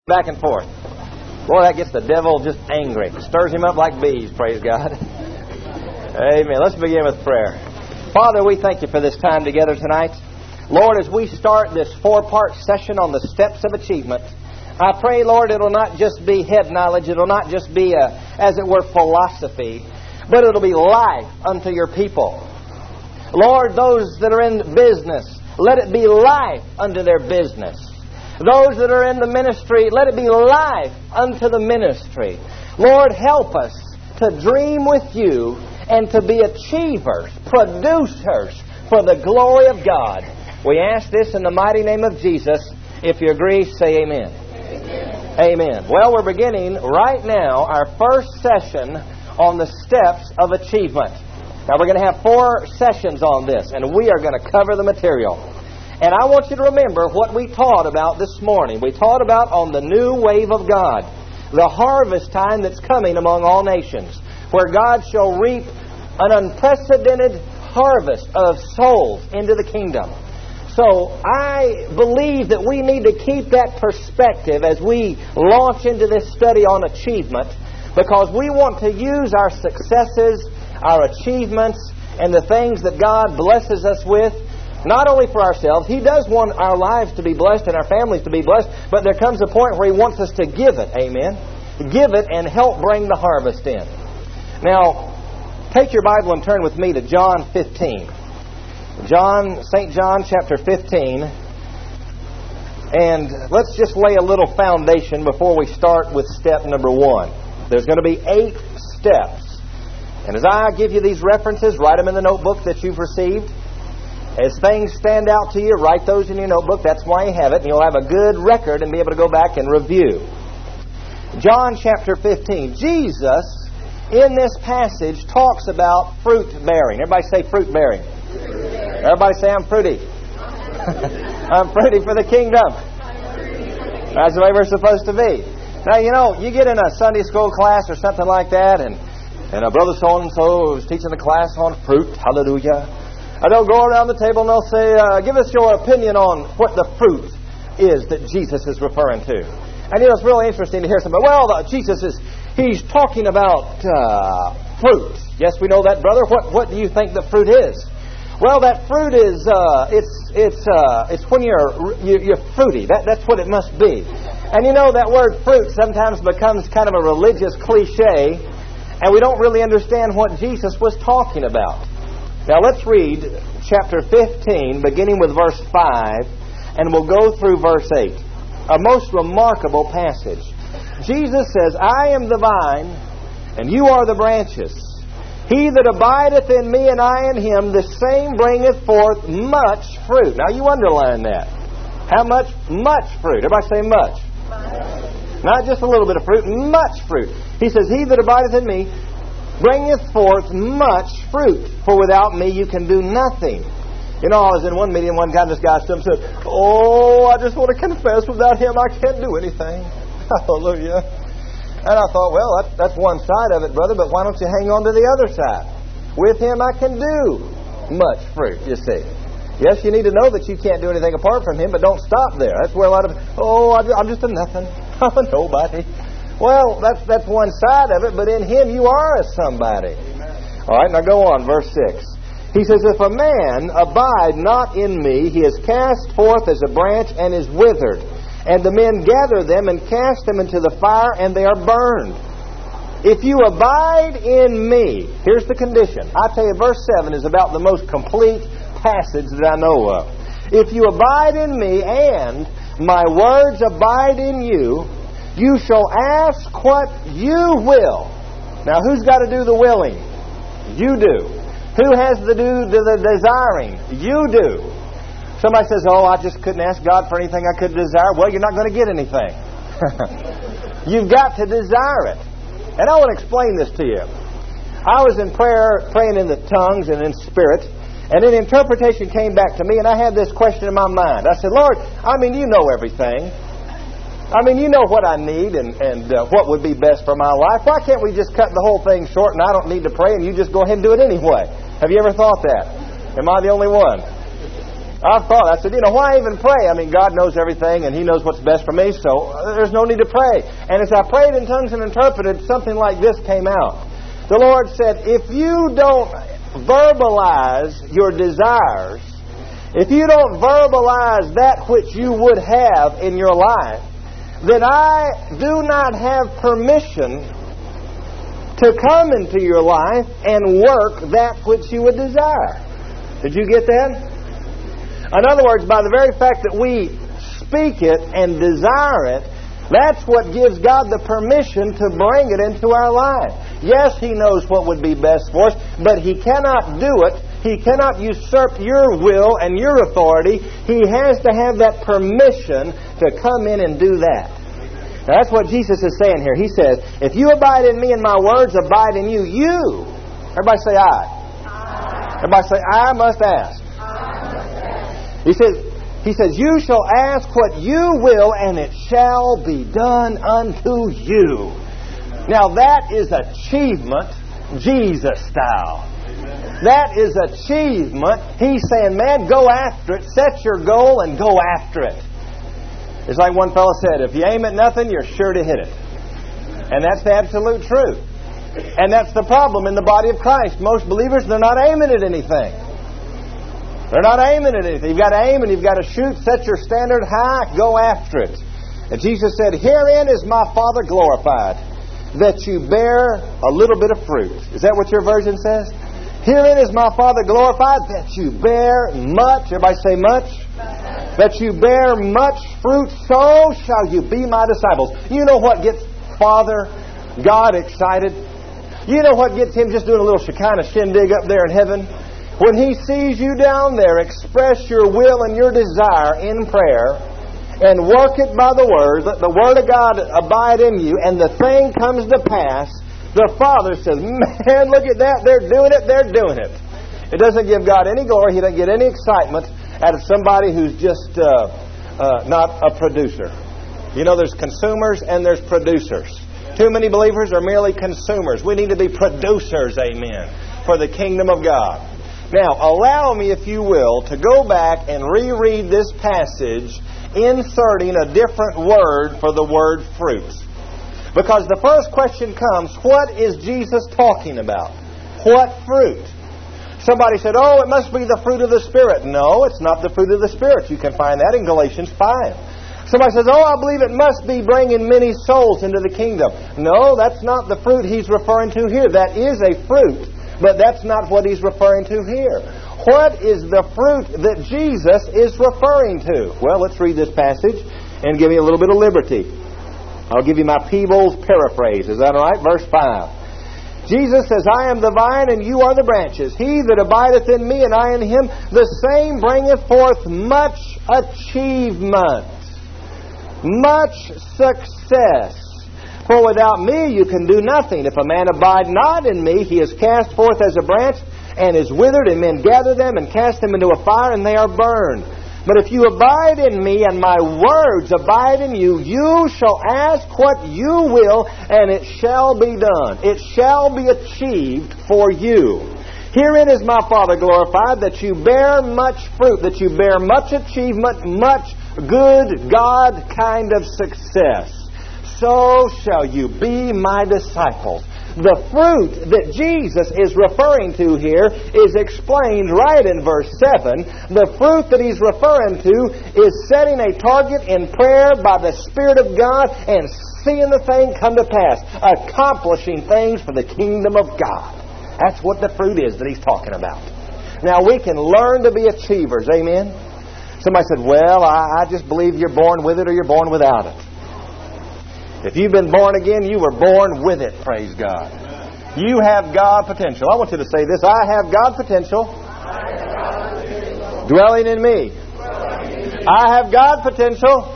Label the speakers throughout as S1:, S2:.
S1: Back and forth. Boy, that gets the devil just angry. Stirs him up like bees, praise God. Amen. Let's begin with prayer. Father, we thank you for this time together tonight. Lord, as we start this 4-part session on the steps of achievement, I pray, Lord, it'll not just be head knowledge, it'll not just be as it were, philosophy, but it'll be life unto your people. Lord, those that are in business, let it be life unto their business. Those that are in the ministry, let it be life unto the ministry. Lord, help us to dream with you and to be achievers, producers for the glory of God. We ask this in the mighty name of Jesus. If you agree, say amen. Amen. Amen. Well, we're beginning right now our first session on the steps of achievement. Now, we're going to have 4 sessions on this, and we are going to cover the material. And I want you to remember what we taught about this morning. We taught about on the new wave of God, the harvest time that's coming among all nations, where God shall reap an unprecedented harvest of souls into the kingdom. So I believe that we need to keep that perspective as we launch into this study on achievement, because we want to use our successes, our achievements, and the things that God blesses us with, not only for ourselves. He does want our lives to be blessed and our families to be blessed, but there comes a point where He wants us to give it. Amen? Give it and help bring the harvest in. Now, take your Bible and turn with me to John 15. St. John chapter 15. And let's just lay a little foundation before we start with step number 1. There's going to be 8 steps. And as I give you these references, write them in the notebook that you've received. As things stand out to you, write those in your notebook. That's why you have it. And you'll have a good record and be able to go back and review. John chapter 15. Jesus, in this passage, talks about fruit bearing. Everybody say fruit bearing. Everybody say, I'm fruity. I'm fruity for the kingdom. That's the way we're supposed to be. Now, you know, you get in a Sunday school class or something like that, and a brother so-and-so is teaching a class on fruit. Hallelujah. And they'll go around the table and they'll say, give us your opinion on what the fruit is that Jesus is referring to. And you know, it's really interesting to hear somebody, He's talking about fruit. Yes, we know that, brother. What do you think the fruit is? Well, that fruit is, it's when you're fruity. That's what it must be. And you know, that word fruit sometimes becomes kind of a religious cliche, and we don't really understand what Jesus was talking about. Now let's read chapter 15, beginning with verse 5, and we'll go through verse 8. A most remarkable passage. Jesus says, I am the vine, and you are the branches. He that abideth in me, and I in him, the same bringeth forth much fruit. Now you underline that. How much? Much fruit. Everybody say much. Not just a little bit of fruit, much fruit. He says, he that abideth in me bringeth forth much fruit, for without me you can do nothing. You know, I was in one meeting, one guy stood up and said, I just want to confess, without him I can't do anything. Hallelujah. And I thought, well, that's one side of it, brother, but why don't you hang on to the other side? With him I can do much fruit, you see. Yes, you need to know that you can't do anything apart from him, but don't stop there. That's where a lot of, I'm just a nothing. I'm a nobody. Well, that's one side of it, but in him you are a somebody. Amen. All right, now go on, verse 6. He says, if a man abide not in me, he is cast forth as a branch and is withered. And the men gather them and cast them into the fire, and they are burned. If you abide in me, here's the condition. I tell you, verse 7 is about the most complete passage that I know of. If you abide in me, and my words abide in you, you shall ask what you will. Now, who's got to do the willing? You do. Who has to do the desiring? You do. Somebody says, I just couldn't ask God for anything I could desire. Well, you're not going to get anything. You've got to desire it. And I want to explain this to you. I was in prayer, praying in the tongues and in spirit, and an interpretation came back to me, and I had this question in my mind. I said, Lord, you know everything. You know what I need and what would be best for my life. Why can't we just cut the whole thing short and I don't need to pray and you just go ahead and do it anyway? Have you ever thought that? Am I the only one? I said, why even pray? I mean, God knows everything, and He knows what's best for me, so there's no need to pray. And as I prayed in tongues and interpreted, something like this came out. The Lord said, if you don't verbalize your desires, if you don't verbalize that which you would have in your life, then I do not have permission to come into your life and work that which you would desire. Did you get that? In other words, by the very fact that we speak it and desire it, that's what gives God the permission to bring it into our life. Yes, He knows what would be best for us, but He cannot do it. He cannot usurp your will and your authority. He has to have that permission to come in and do that. Now, that's what Jesus is saying here. He says, if you abide in me and my words abide in you, everybody say I. Everybody say, I must ask. He says, you shall ask what you will, and it shall be done unto you. Now that is achievement, Jesus style. That is achievement. He's saying, man, go after it. Set your goal and go after it. It's like one fellow said, if you aim at nothing, you're sure to hit it. And that's the absolute truth. And that's the problem in the body of Christ. Most believers, they're not aiming at anything. They're not aiming at anything. You've got to aim and you've got to shoot. Set your standard high. Go after it. And Jesus said, herein is my Father glorified, that you bear a little bit of fruit. Is that what your version says? Herein is my Father glorified, that you bear much. Everybody say much. That you bear much fruit, so shall you be my disciples. You know what gets Father God excited? You know what gets Him just doing a little Shekinah shindig up there in heaven? When He sees you down there, express your will and your desire in prayer and work it by the Word, let the Word of God abide in you, and the thing comes to pass, the Father says, man, look at that, they're doing it. It doesn't give God any glory. He doesn't get any excitement out of somebody who's just not a producer. You know, there's consumers and there's producers. Too many believers are merely consumers. We need to be producers, amen, for the kingdom of God. Now, allow me, if you will, to go back and reread this passage, inserting a different word for the word fruit. Because the first question comes, what is Jesus talking about? What fruit? Somebody said, it must be the fruit of the Spirit. No, it's not the fruit of the Spirit. You can find that in Galatians 5. Somebody says, I believe it must be bringing many souls into the kingdom. No, that's not the fruit He's referring to here. That is a fruit. But that's not what He's referring to here. What is the fruit that Jesus is referring to? Well, let's read this passage and give you a little bit of liberty. I'll give you my Peebles paraphrase. Is that all right? Verse 5. Jesus says, I am the vine and you are the branches. He that abideth in me and I in him, the same bringeth forth much achievement, much success. For without me you can do nothing. If a man abide not in me, he is cast forth as a branch and is withered, and men gather them and cast them into a fire, and they are burned. But if you abide in me and my words abide in you, you shall ask what you will, and it shall be done. It shall be achieved for you. Herein is my Father glorified, that you bear much fruit, that you bear much achievement, much good God kind of success. So shall you be my disciples. The fruit that Jesus is referring to here is explained right in verse 7. The fruit that He's referring to is setting a target in prayer by the Spirit of God and seeing the thing come to pass, accomplishing things for the kingdom of God. That's what the fruit is that He's talking about. Now, we can learn to be achievers. Amen? Somebody said, well, I just believe you're born with it or you're born without it. If you've been born again, you were born with it, praise God. You have God potential. I want you to say this. I have God potential dwelling in me. I have God potential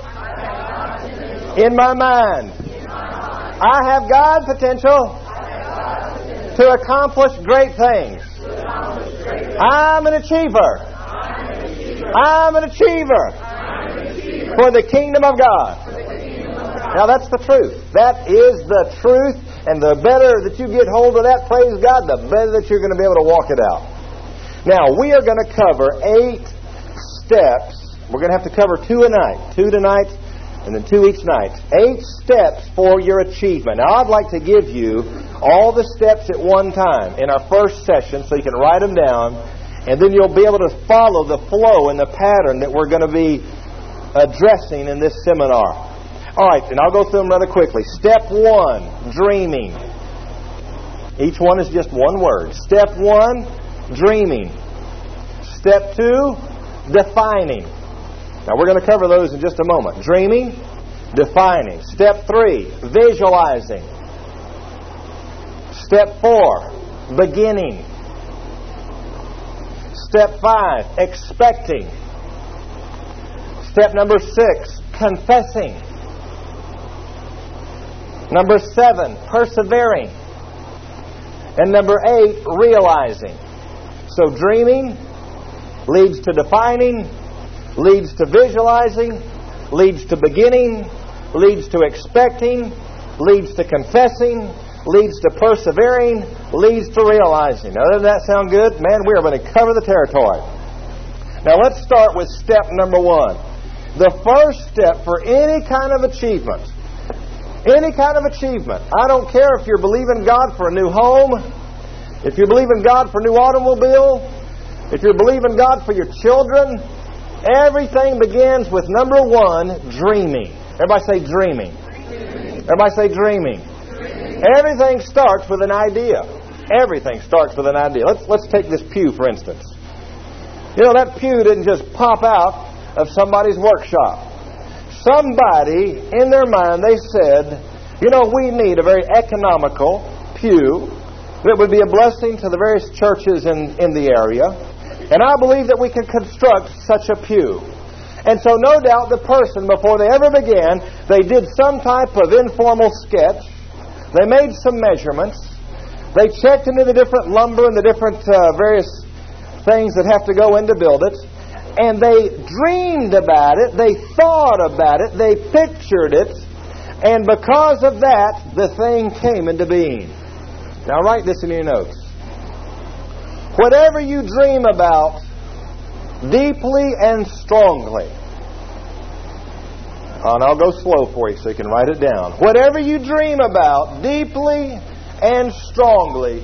S1: in my mind. I have God potential to accomplish great things. I'm an achiever. I'm an achiever for the kingdom of God. Now that's the truth. That is the truth. And the better that you get hold of that, praise God, the better that you're going to be able to walk it out. Now, we are going to cover 8 steps. We're going to have to cover 2 a night. 2 tonight and then 2 each night. 8 steps for your achievement. Now, I'd like to give you all the steps at one time in our first session so you can write them down, and then you'll be able to follow the flow and the pattern that we're going to be addressing in this seminar. All right, and I'll go through them rather quickly. Step 1, dreaming. Each one is just one word. Step 1, dreaming. Step 2, defining. Now, we're going to cover those in just a moment. Dreaming, defining. Step 3, visualizing. Step 4, beginning. Step 5, expecting. Step number 6, confessing. Number 7, persevering. And number 8, realizing. So dreaming leads to defining, leads to visualizing, leads to beginning, leads to expecting, leads to confessing, leads to persevering, leads to realizing. Now, doesn't that sound good? Man, we are going to cover the territory. Now, let's start with step number 1. The first step for any kind of achievement. Any kind of achievement. I don't care if you're believing God for a new home, if you're believing God for a new automobile, if you're believing God for your children. Everything begins with number 1, dreaming. Everybody say dreaming. Everybody say dreaming. Everything starts with an idea. Everything starts with an idea. Let's take this pew, for instance. You know, that pew didn't just pop out of somebody's workshop. Somebody, in their mind, they said, you know, we need a very economical pew that would be a blessing to the various churches in the area. And I believe that we can construct such a pew. And so no doubt the person, before they ever began, they did some type of informal sketch. They made some measurements. They checked into the different lumber and the different various things that have to go in to build it. And they dreamed about it, they thought about it, they pictured it, and because of that, the thing came into being. Now write this in your notes. Whatever you dream about deeply and strongly, and I'll go slow for you so you can write it down. Whatever you dream about deeply and strongly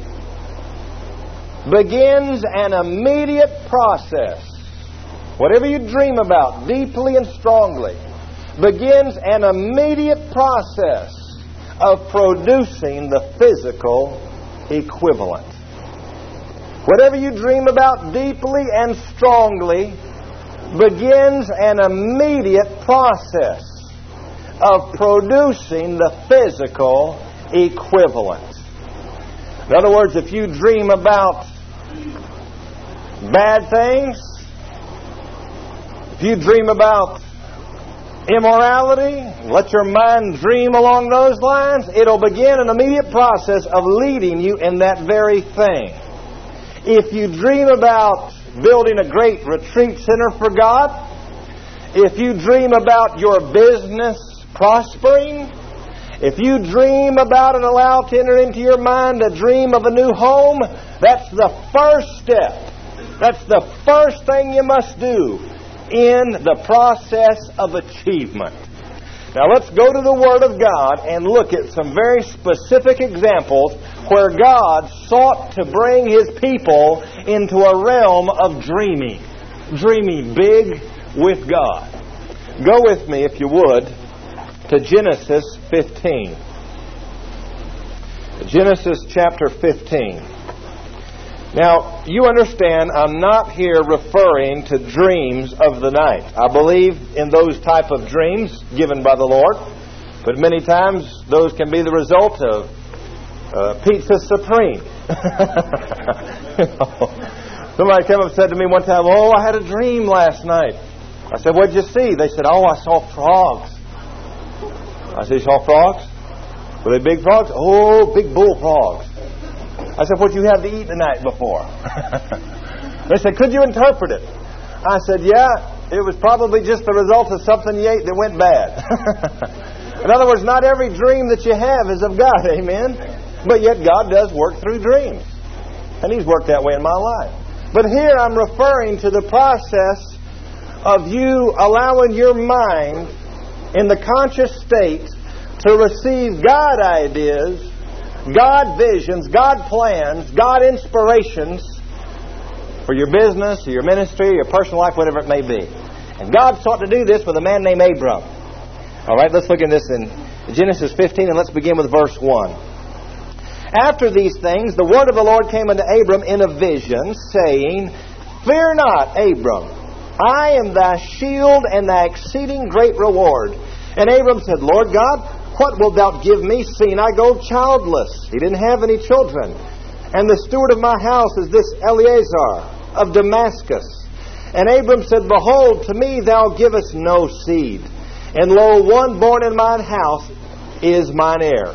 S1: begins an immediate process. Whatever you dream about deeply and strongly begins an immediate process of producing the physical equivalent. Whatever you dream about deeply and strongly begins an immediate process of producing the physical equivalent. In other words, if you dream about bad things, if you dream about immorality, let your mind dream along those lines, it'll begin an immediate process of leading you in that very thing. If you dream about building a great retreat center for God, if you dream about your business prospering, if you dream about and allow to enter into your mind a dream of a new home, that's the first step. That's the first thing you must do in the process of achievement. Now let's go to the Word of God and look at some very specific examples where God sought to bring His people into a realm of dreaming. Dreaming big with God. Go with me, if you would, to Genesis 15. Genesis chapter 15. Now, you understand, I'm not here referring to dreams of the night. I believe in those type of dreams given by the Lord, but many times those can be the result of Pizza Supreme. Somebody came up and said to me one time, "Oh, I had a dream last night." I said, "What'd you see?" They said, "Oh, I saw frogs." I said, "You saw frogs? Were they big frogs?" "Oh, big bullfrogs." I said, "What'd you have to eat the night before?" They said, "Could you interpret it?" I said, "Yeah, it was probably just the result of something you ate that went bad." In other words, not every dream that you have is of God, amen? But yet God does work through dreams. And He's worked that way in my life. But here I'm referring to the process of you allowing your mind in the conscious state to receive God ideas, God visions, God plans, God inspirations for your business, or your ministry, or your personal life, whatever it may be. And God sought to do this with a man named Abram. All right, let's look at this in Genesis 15, and let's begin with verse 1. After these things, the word of the Lord came unto Abram in a vision, saying, Fear not, Abram, I am thy shield and thy exceeding great reward. And Abram said, Lord God, what wilt thou give me, seeing I go childless? He didn't have any children. And the steward of my house is this Eliezer of Damascus. And Abram said, Behold, to me thou givest no seed, and lo, one born in mine house is mine heir.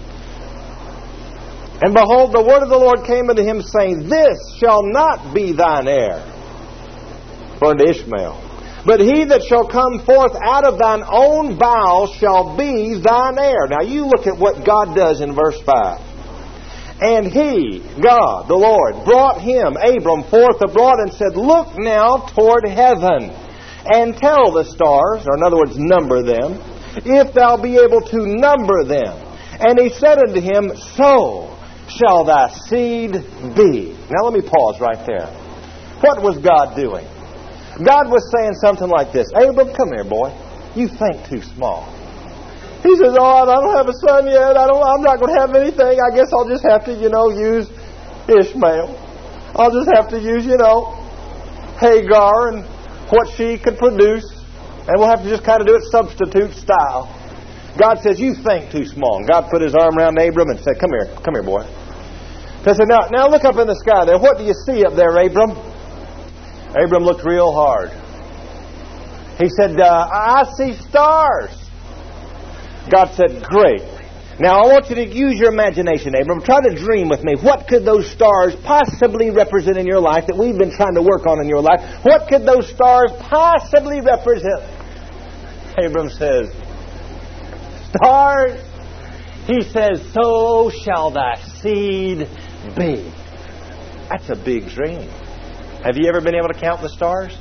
S1: And behold, the word of the Lord came unto him, saying, This shall not be thine heir, for unto Ishmael. But he that shall come forth out of thine own bowels shall be thine heir. Now you look at what God does in verse 5. And he, God, the Lord, brought him, Abram, forth abroad and said, Look now toward heaven, and tell the stars, or in other words, number them, if thou be able to number them. And he said unto him, So shall thy seed be. Now let me pause right there. What was God doing? God was saying something like this. Abram, come here, boy. You think too small. He says, I don't have a son yet. I'm not going to have anything. I guess I'll just have to, use Ishmael. I'll just have to use, Hagar and what she could produce. And we'll have to just kind of do it substitute style. God says, you think too small. And God put his arm around Abram and said, come here, boy. He said, now look up in the sky there. What do you see up there, Abram? Abram looked real hard. He said, I see stars. God said, great. Now I want you to use your imagination, Abram. Try to dream with me. What could those stars possibly represent in your life that we've been trying to work on in your life? What could those stars possibly represent? Abram says, stars? He says, so shall thy seed be. That's a big dream. Have you ever been able to count the stars?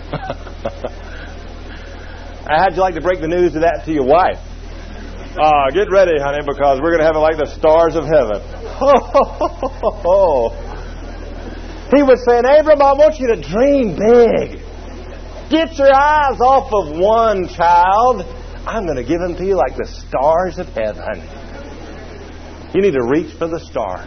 S1: How'd you like to break the news of that to your wife? Get ready, honey, because we're going to have it like the stars of heaven. He was saying, Abram, I want you to dream big. Get your eyes off of one child. I'm going to give them to you like the stars of heaven. You need to reach for the stars.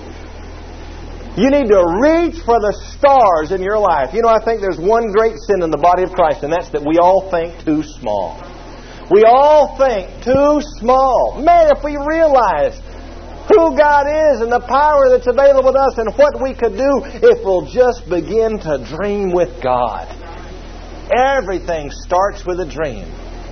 S1: You need to reach for the stars in your life. I think there's one great sin in the body of Christ, and that's that we all think too small. We all think too small. Man, if we realize who God is and the power that's available to us and what we could do if we'll just begin to dream with God. Everything starts with a dream.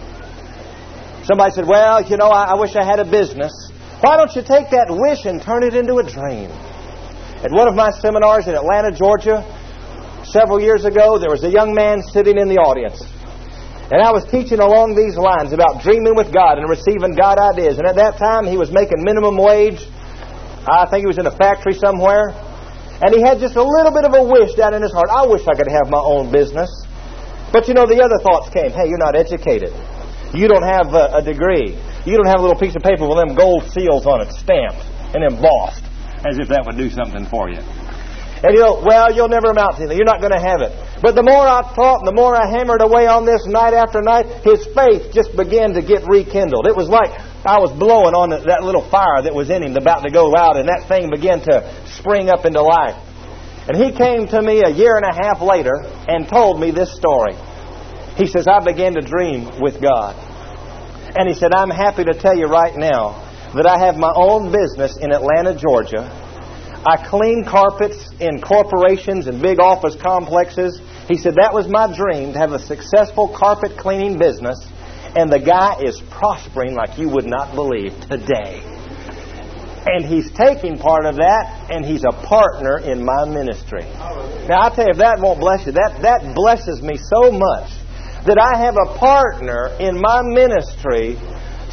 S1: Somebody said, well, I wish I had a business. Why don't you take that wish and turn it into a dream? At one of my seminars in Atlanta, Georgia, several years ago, there was a young man sitting in the audience. And I was teaching along these lines about dreaming with God and receiving God ideas. And at that time, he was making minimum wage. I think he was in a factory somewhere. And he had just a little bit of a wish down in his heart. I wish I could have my own business. But the other thoughts came. Hey, you're not educated. You don't have a degree. You don't have a little piece of paper with them gold seals on it, stamped and embossed, as if that would do something for you. And you'll never amount to anything. You're not going to have it. But the more I taught and the more I hammered away on this night after night, his faith just began to get rekindled. It was like I was blowing on that little fire that was in him about to go out, and that thing began to spring up into life. And he came to me a year and a half later and told me this story. He says, I began to dream with God. And he said, I'm happy to tell you right now that I have my own business in Atlanta, Georgia. I clean carpets in corporations and big office complexes. He said, that was my dream, to have a successful carpet cleaning business. And the guy is prospering like you would not believe today. And he's taking part of that, and he's a partner in my ministry. Now, I'll tell you, if that won't bless you, that blesses me so much that I have a partner in my ministry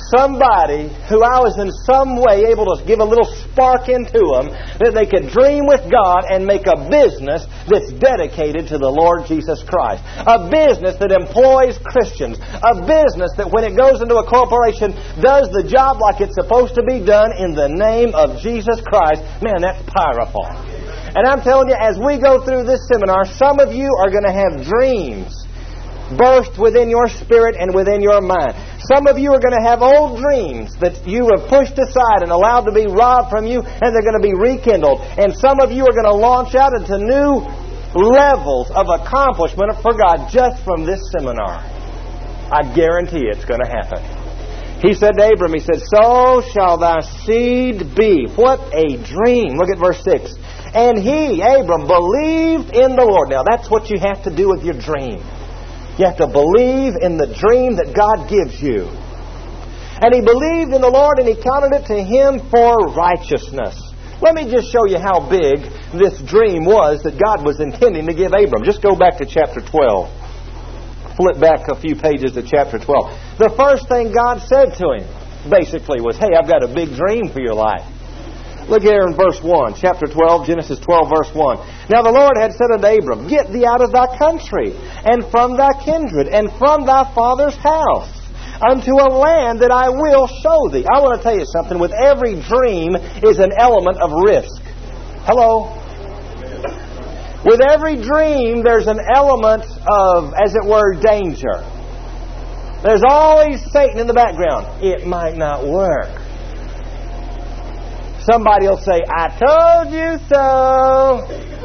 S1: somebody who I was in some way able to give a little spark into them that they could dream with God and make a business that's dedicated to the Lord Jesus Christ. A business that employs Christians. A business that when it goes into a corporation does the job like it's supposed to be done in the name of Jesus Christ. Man, that's powerful. And I'm telling you, as we go through this seminar, some of you are going to have dreams burst within your spirit and within your mind. Some of you are going to have old dreams that you have pushed aside and allowed to be robbed from you, and they're going to be rekindled. And some of you are going to launch out into new levels of accomplishment for God just from this seminar. I guarantee it's going to happen. He said to Abram, he said, so shall thy seed be. What a dream. Look at verse 6. And he, Abram, believed in the Lord. Now that's what you have to do with your dream. You have to believe in the dream that God gives you. And he believed in the Lord, and he counted it to him for righteousness. Let me just show you how big this dream was that God was intending to give Abram. Just go back to chapter 12. Flip back a few pages to chapter 12. The first thing God said to him, basically, was, hey, I've got a big dream for your life. Look here in verse 1, chapter 12, Genesis 12, verse 1. Now the Lord had said unto Abram, get thee out of thy country, and from thy kindred, and from thy father's house, unto a land that I will show thee. I want to tell you something. With every dream is an element of risk. Hello? With every dream, there's an element of, as it were, danger. There's always Satan in the background. It might not work. Somebody will say, I told you so.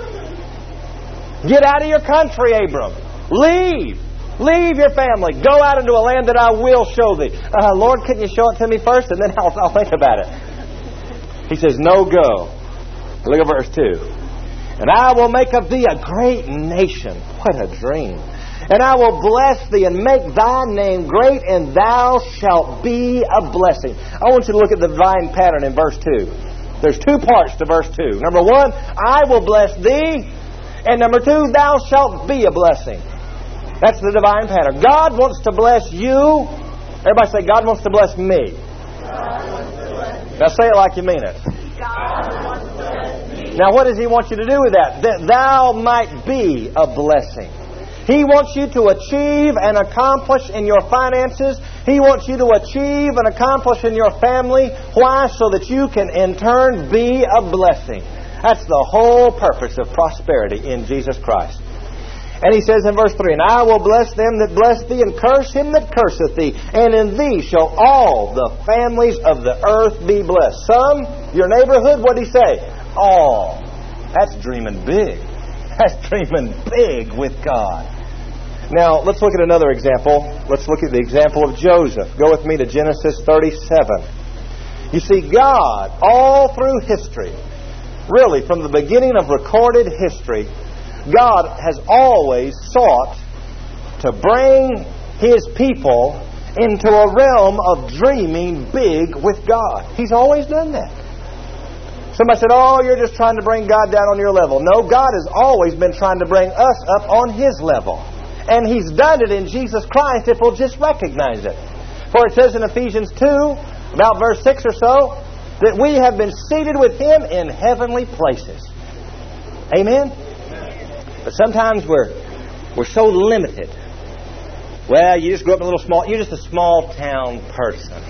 S1: Get out of your country, Abram. Leave. Leave your family. Go out into a land that I will show thee. Lord, couldn't you show it to me first, and then I'll think about it. He says, no, go. Look at verse 2. And I will make of thee a great nation. What a dream. And I will bless thee and make thy name great, and thou shalt be a blessing. I want you to look at the divine pattern in verse 2. There's two parts to verse 2. Number 1, I will bless thee. And number 2, thou shalt be a blessing. That's the divine pattern. God wants to bless you. Everybody say, God wants to bless me. Now say it like you mean it. Now what does He want you to do with that? That thou might be a blessing. He wants you to achieve and accomplish in your finances. He wants you to achieve and accomplish in your family. Why? So that you can in turn be a blessing. That's the whole purpose of prosperity in Jesus Christ. And He says in verse 3, and I will bless them that bless thee, and curse him that curseth thee. And in thee shall all the families of the earth be blessed. Some, your neighborhood, what did He say? All. That's dreaming big. That's dreaming big with God. Now, let's look at another example. Let's look at the example of Joseph. Go with me to Genesis 37. You see, God, all through history, really from the beginning of recorded history, God has always sought to bring His people into a realm of dreaming big with God. He's always done that. Somebody said, oh, you're just trying to bring God down on your level. No, God has always been trying to bring us up on His level. And He's done it in Jesus Christ if we'll just recognize it. For it says in Ephesians 2, about verse 6 or so, that we have been seated with Him in heavenly places. Amen? But sometimes we're so limited. Well, you just grew up in you're just a small town person.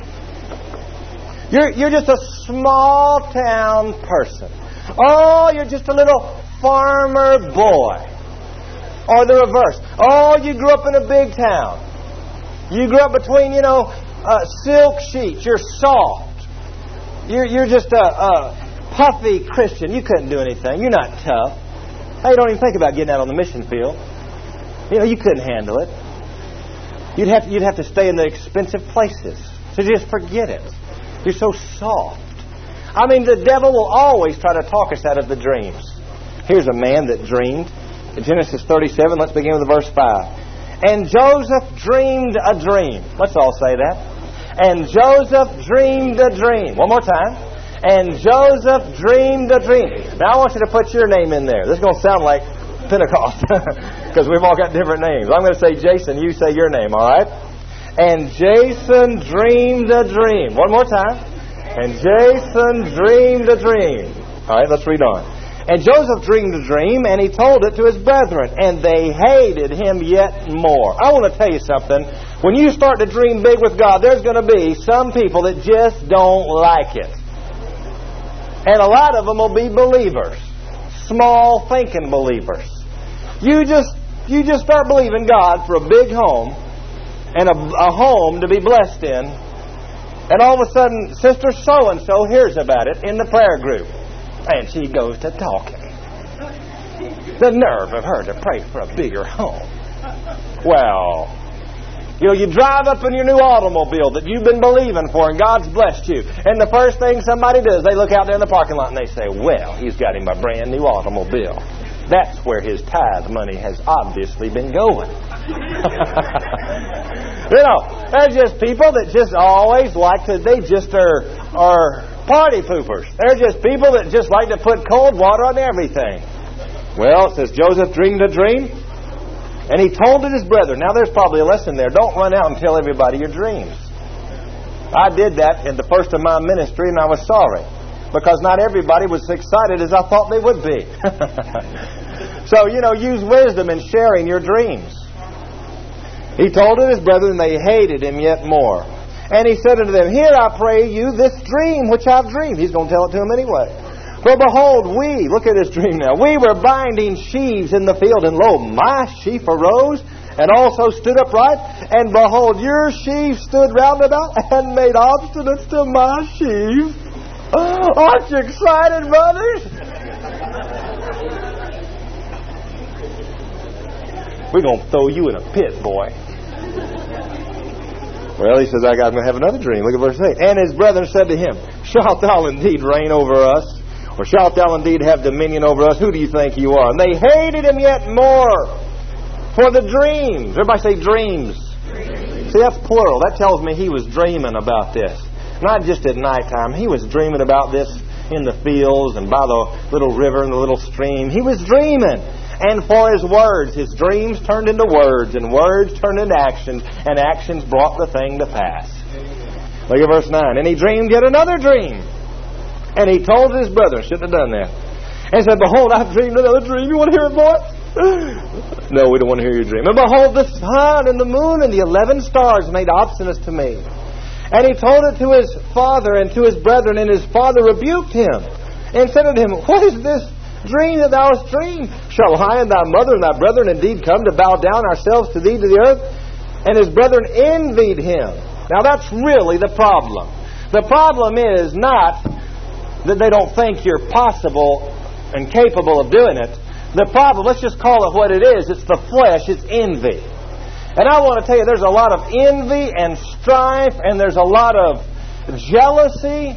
S1: You're just a small town person. Oh, you're just a little farmer boy. Or the reverse. Oh, you grew up in a big town. You grew up between, silk sheets. You're soft. You're just a puffy Christian. You couldn't do anything. You're not tough. Hey, don't even think about getting out on the mission field. You couldn't handle it. You'd have to stay in the expensive places. So just forget it. You're so soft. I mean, the devil will always try to talk us out of the dreams. Here's a man that dreamed. In Genesis 37, let's begin with verse 5. And Joseph dreamed a dream. Let's all say that. And Joseph dreamed a dream. One more time. And Joseph dreamed a dream. Now I want you to put your name in there. This is going to sound like Pentecost because we've all got different names. I'm going to say Jason, you say your name, all right? And Jason dreamed a dream. One more time. And Jason dreamed a dream. All right, let's read on. And Joseph dreamed a dream, and he told it to his brethren, and they hated him yet more. I want to tell you something. When you start to dream big with God, there's going to be some people that just don't like it. And a lot of them will be believers. Small thinking believers. You just start believing God for a big home and a home to be blessed in, and all of a sudden Sister So-and-so hears about it in the prayer group, and she goes to talking. The nerve of her to pray for a bigger home. Well, you drive up in your new automobile that you've been believing for, and God's blessed you. And the first thing somebody does, they look out there in the parking lot and they say, well, he's got him a brand new automobile. That's where his tithe money has obviously been going. There's just people that just always like to, they just are party poopers. They're just people that just like to put cold water on everything. Well, it says Joseph dreamed a dream, and he told it his brethren. Now, there's probably a lesson there. Don't run out and tell everybody your dreams. I did that in the first of my ministry, and I was sorry, because not everybody was as excited as I thought they would be. So, use wisdom in sharing your dreams. He told it his brethren, and they hated him yet more. And he said unto them, Hear, I pray you, this dream which I've dreamed. He's going to tell it to them anyway. For behold, look at this dream now. We were binding sheaves in the field, and lo, my sheaf arose, and also stood upright. And behold, your sheaf stood round about, and made obstinance to my sheaf. Aren't you excited, brothers? We're going to throw you in a pit, boy. Well, he says, I'm going to have another dream. Look at verse 8. And his brethren said to him, Shalt thou indeed reign over us? Or shalt thou indeed have dominion over us? Who do you think you are? And they hated him yet more for the dreams. Everybody say dreams. See, that's plural. That tells me he was dreaming about this. Not just at nighttime. He was dreaming about this in the fields and by the little river and the little stream. He was dreaming. And for his words, his dreams turned into words, and words turned into actions, and actions brought the thing to pass. Look at verse 9. And he dreamed yet another dream. And he told his brethren, shouldn't have done that, and said, Behold, I've dreamed another dream. You want to hear it, boy? No, we don't want to hear your dream. And behold, the sun and the moon and the 11 stars made obstinance to me. And he told it to his father and to his brethren, and his father rebuked him, and said unto him, What is this dream that thou hast dreamed? Shall I and thy mother and thy brethren indeed come to bow down ourselves to thee to the earth? And his brethren envied him. Now that's really the problem. The problem is not that they don't think you're possible and capable of doing it. The problem, let's just call it what it is. It's the flesh. It's envy. And I want to tell you, there's a lot of envy and strife, and there's a lot of jealousy,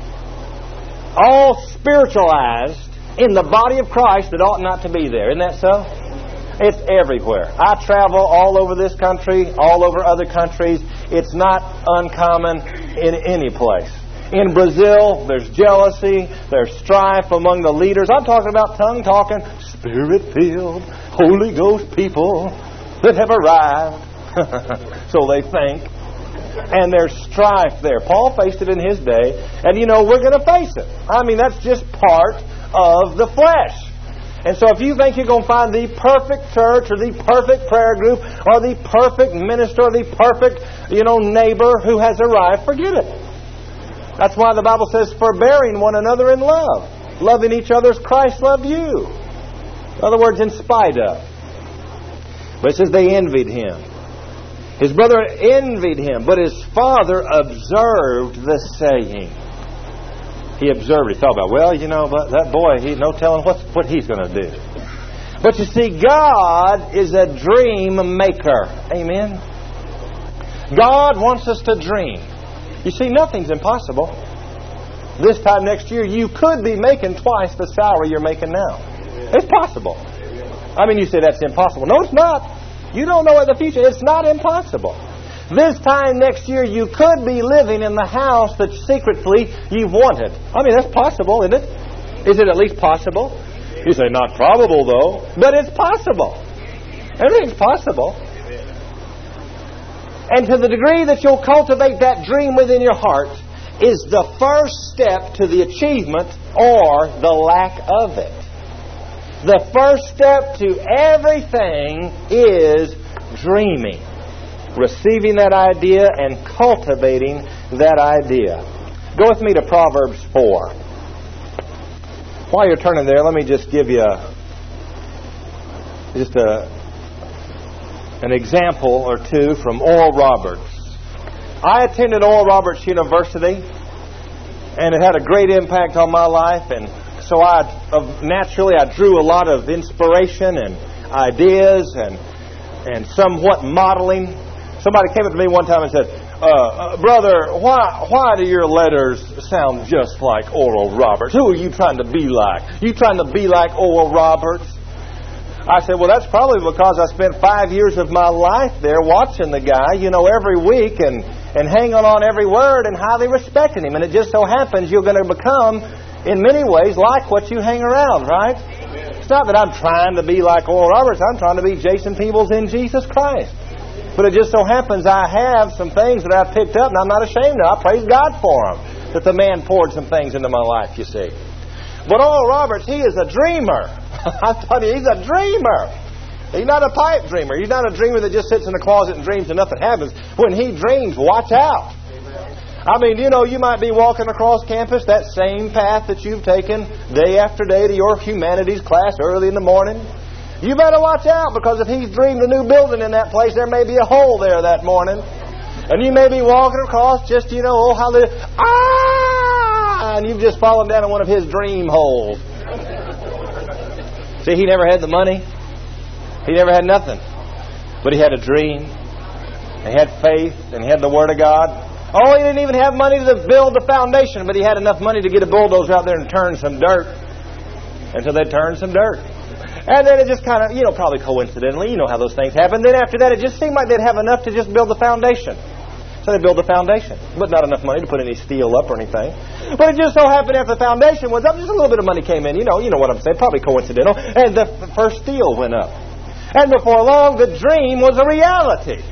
S1: all spiritualized in the body of Christ that ought not to be there. Isn't that so? It's everywhere. I travel all over this country, all over other countries. It's not uncommon in any place. In Brazil, there's jealousy, there's strife among the leaders. I'm talking about tongue-talking, Spirit-filled, Holy Ghost people that have arrived. So they think. And there's strife there. Paul faced it in his day, and we're going to face it. I mean, that's just part of the flesh. And so if you think you're going to find the perfect church or the perfect prayer group or the perfect minister or the perfect, neighbor who has arrived, forget it. That's why the Bible says, forbearing one another in love, loving each other as Christ loved you. In other words, in spite of. But it says they envied him. His brother envied him, but his father observed the saying. He observed it. He thought about, but that boy, no telling what he's going to do. But you see, God is a dream maker. Amen? God wants us to dream. You see, nothing's impossible. This time next year, you could be making twice the salary you're making now. It's possible. I mean, you say that's impossible. No, it's not. You don't know in the future. It's not impossible. This time next year, you could be living in the house that secretly you've wanted. I mean, that's possible, isn't it? Is it at least possible? You say, not probable, though. But it's possible. Everything's possible. And to the degree that you'll cultivate that dream within your heart is the first step to the achievement or the lack of it. The first step to everything is dreaming. Receiving that idea and cultivating that idea. Go with me to Proverbs 4. While you're turning there, let me just give you an example or two from Oral Roberts. I attended Oral Roberts University, and it had a great impact on my life, and so naturally I drew a lot of inspiration and ideas and somewhat modeling. Somebody came up to me one time and said, brother, why do your letters sound just like Oral Roberts? Who are you trying to be like? You trying to be like Oral Roberts? I said, well, that's probably because I spent 5 years of my life there watching the guy, every week and hanging on every word and highly respecting him. And it just so happens you're going to become, in many ways, like what you hang around, right? It's not that I'm trying to be like Oral Roberts. I'm trying to be Jason Peebles in Jesus Christ. But it just so happens I have some things that I've picked up, and I'm not ashamed of. I praise God for them, that the man poured some things into my life, you see. But Oral Roberts, he is a dreamer. I tell you, he's a dreamer. He's not a pipe dreamer. He's not a dreamer that just sits in the closet and dreams and nothing happens. When he dreams, watch out. I mean, you might be walking across campus, that same path that you've taken day after day to your humanities class early in the morning. You better watch out, because if he's dreamed a new building in that place, there may be a hole there that morning. And you may be walking across just, hallelujah, and you've just fallen down in one of his dream holes. See, he never had the money. He never had nothing. But he had a dream. And he had faith. And he had the Word of God. Oh, he didn't even have money to build the foundation, but he had enough money to get a bulldozer out there and turn some dirt. And so they turned some dirt. And then it just kind of, probably coincidentally, how those things happen. Then after that, it just seemed like they'd have enough to just build the foundation. So they built the foundation, but not enough money to put any steel up or anything. But it just so happened after the foundation was up, just a little bit of money came in. You know what I'm saying? Probably coincidental. And the first steel went up. And before long, the dream was a reality.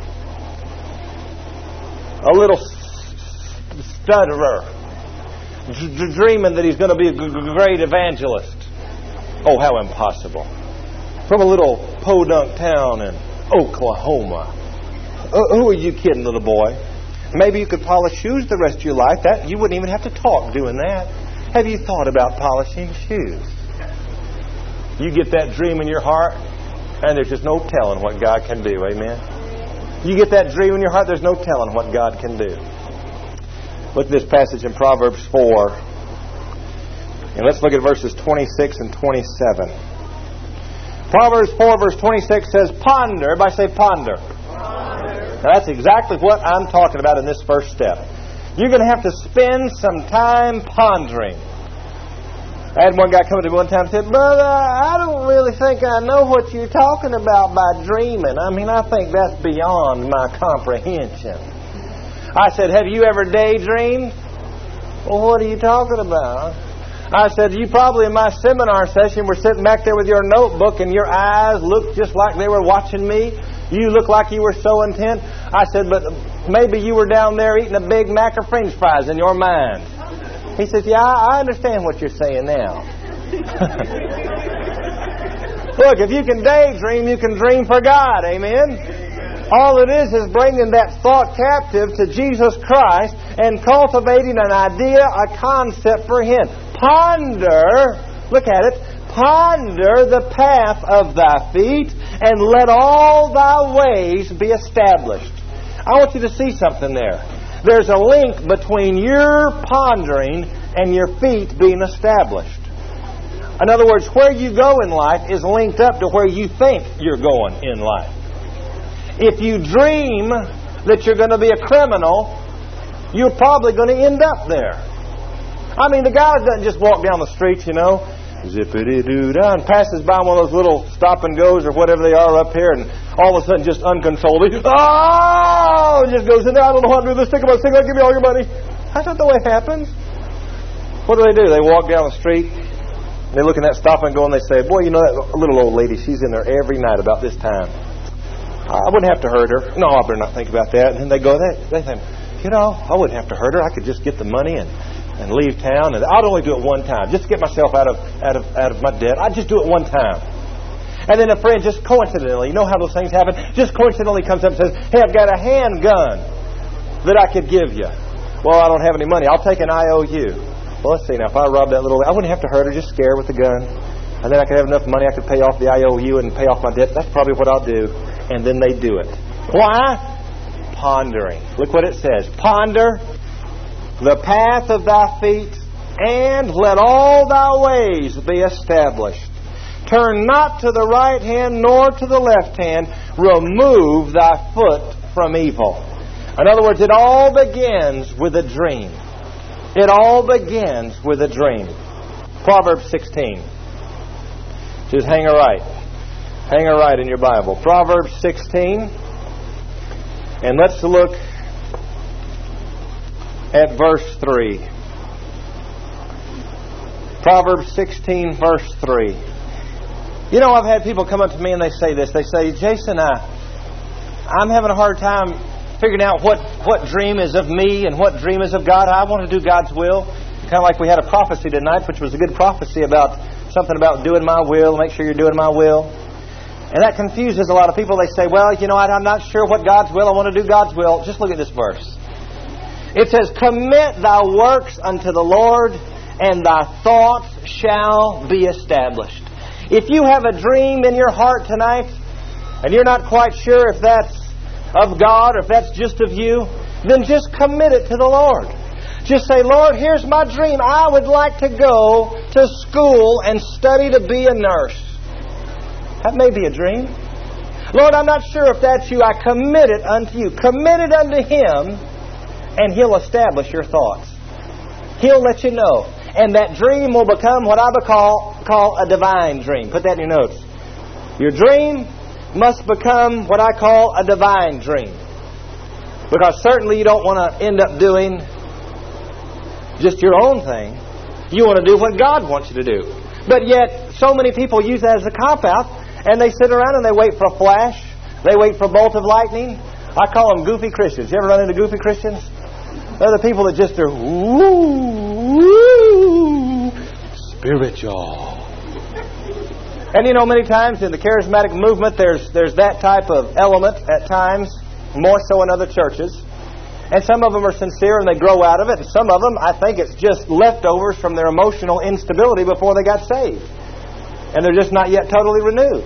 S1: A little stutterer, dreaming that he's going to be a great evangelist. Oh, how impossible. From a little podunk town in Oklahoma. Who are you kidding, little boy? Maybe you could polish shoes the rest of your life. That you wouldn't even have to talk doing that. Have you thought about polishing shoes? You get that dream in your heart, and there's just no telling what God can do. Amen? You get that dream in your heart, there's no telling what God can do. Look at this passage in Proverbs 4. And let's look at verses 26 and 27. Proverbs 4, verse 26 says, ponder. Everybody say ponder. Now, that's exactly what I'm talking about in this first step. You're going to have to spend some time pondering. I had one guy come to me one time and said, brother, I don't really think I know what you're talking about by dreaming. I mean, I think that's beyond my comprehension. I said, have you ever daydreamed? Well, what are you talking about? I said, you probably in my seminar session were sitting back there with your notebook and your eyes looked just like they were watching me. You look like you were so intent. I said, but maybe you were down there eating a Big Mac or French fries in your mind. He says, yeah, I understand what you're saying now. Look, if you can daydream, you can dream for God. Amen? All it is bringing that thought captive to Jesus Christ and cultivating an idea, a concept for Him. Ponder, look at it, ponder the path of thy feet and let all thy ways be established. I want you to see something there. There's a link between your pondering and your feet being established. In other words, where you go in life is linked up to where you think you're going in life. If you dream that you're going to be a criminal, you're probably going to end up there. I mean, the guy doesn't just walk down the street, zippity-doo-dah, and passes by one of those little stop-and-goes or whatever they are up here, and all of a sudden, just uncontrollably, just goes in there, I don't know how to do this, think about it, give me all your money. That's not the way it happens. What do? They walk down the street, they look in that stop-and-go, and they say, boy, that little old lady, she's in there every night about this time. I wouldn't have to hurt her. No, I better not think about that. And then they go, they think, I wouldn't have to hurt her. I could just get the money and leave town. And I'd only do it one time, just to get myself out of my debt. I'd just do it one time. And then a friend just coincidentally, you know how those things happen, just coincidentally comes up and says, hey, I've got a handgun that I could give you. Well, I don't have any money. I'll take an IOU. Well, let's see. Now, if I robbed that little, I wouldn't have to hurt her, just scare her with the gun. And then I could have enough money, I could pay off the IOU and pay off my debt. That's probably what I'll do. And then they do it. Why? Pondering. Look what it says. Ponder the path of thy feet, and let all thy ways be established. Turn not to the right hand, nor to the left hand. Remove thy foot from evil. In other words, it all begins with a dream. It all begins with a dream. Proverbs 16. Just hang a right. Hang a right in your Bible. Proverbs 16. And let's look at verse 3. Proverbs 16, verse 3. You know, I've had people come up to me and they say this. They say, Jason, I'm having a hard time figuring out what dream is of me and what dream is of God. I want to do God's will. Kind of like we had a prophecy tonight, which was a good prophecy about something about doing my will. Make sure you're doing my will. And that confuses a lot of people. They say, well, I'm not sure what God's will. I want to do God's will. Just look at this verse. It says, commit thy works unto the Lord, and thy thoughts shall be established. If you have a dream in your heart tonight, and you're not quite sure if that's of God or if that's just of you, then just commit it to the Lord. Just say, Lord, here's my dream. I would like to go to school and study to be a nurse. That may be a dream. Lord, I'm not sure if that's you. I commit it unto you. Commit it unto Him, and He'll establish your thoughts. He'll let you know. And that dream will become what I call a divine dream. Put that in your notes. Your dream must become what I call a divine dream. Because certainly you don't want to end up doing just your own thing. You want to do what God wants you to do. But yet, so many people use that as a cop-out, and they sit around and they wait for a flash. They wait for a bolt of lightning. I call them goofy Christians. You ever run into goofy Christians? They're the people that just are spiritual. And many times in the charismatic movement, there's that type of element at times, more so in other churches. And some of them are sincere and they grow out of it. And some of them, I think it's just leftovers from their emotional instability before they got saved. And they're just not yet totally renewed.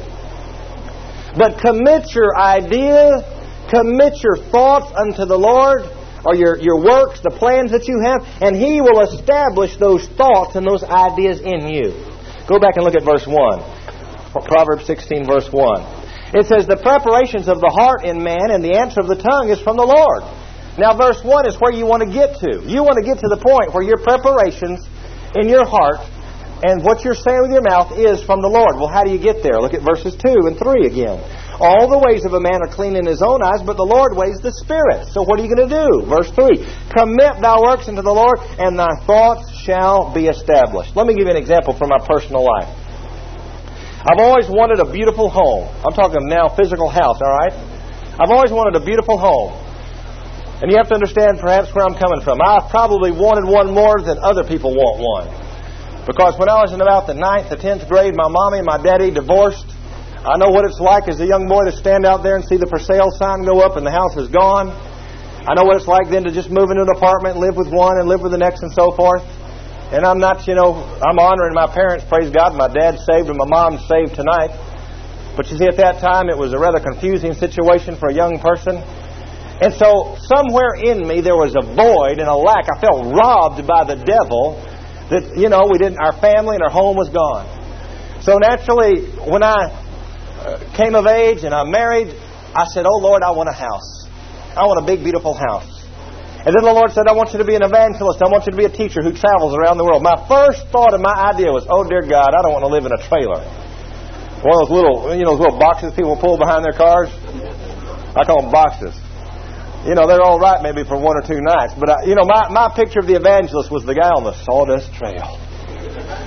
S1: But commit your ideas, commit your thoughts unto the Lord, or your works, the plans that you have, and He will establish those thoughts and those ideas in you. Go back and look at verse 1. Proverbs 16, verse 1. It says, the preparations of the heart in man and the answer of the tongue is from the Lord. Now, verse 1 is where you want to get to. You want to get to the point where your preparations in your heart and what you're saying with your mouth is from the Lord. Well, how do you get there? Look at verses 2 and 3 again. All the ways of a man are clean in his own eyes, but the Lord weighs the spirit. So what are you going to do? Verse 3. Commit thy works unto the Lord, and thy thoughts shall be established. Let me give you an example from my personal life. I've always wanted a beautiful home. I'm talking now physical house, all right? I've always wanted a beautiful home. And you have to understand perhaps where I'm coming from. I've probably wanted one more than other people want one. Because when I was in about the 9th or 10th grade, my mommy and my daddy divorced. I know what it's like as a young boy to stand out there and see the for sale sign go up and the house is gone. I know what it's like then to just move into an apartment and live with one and live with the next and so forth. And I'm not, I'm honoring my parents, praise God. My dad's saved and my mom's saved tonight. But you see, at that time, it was a rather confusing situation for a young person. And so, somewhere in me, there was a void and a lack. I felt robbed by the devil that, our family and our home was gone. So naturally, when I came of age and I married, I said, oh Lord, I want a house. I want a big, beautiful house. And then the Lord said, I want you to be an evangelist. I want you to be a teacher who travels around the world. My first thought and my idea was, oh dear God, I don't want to live in a trailer. One of those little boxes people pull behind their cars. I call them boxes. They're all right maybe for 1 or 2 nights. But, my picture of the evangelist was the guy on the sawdust trail.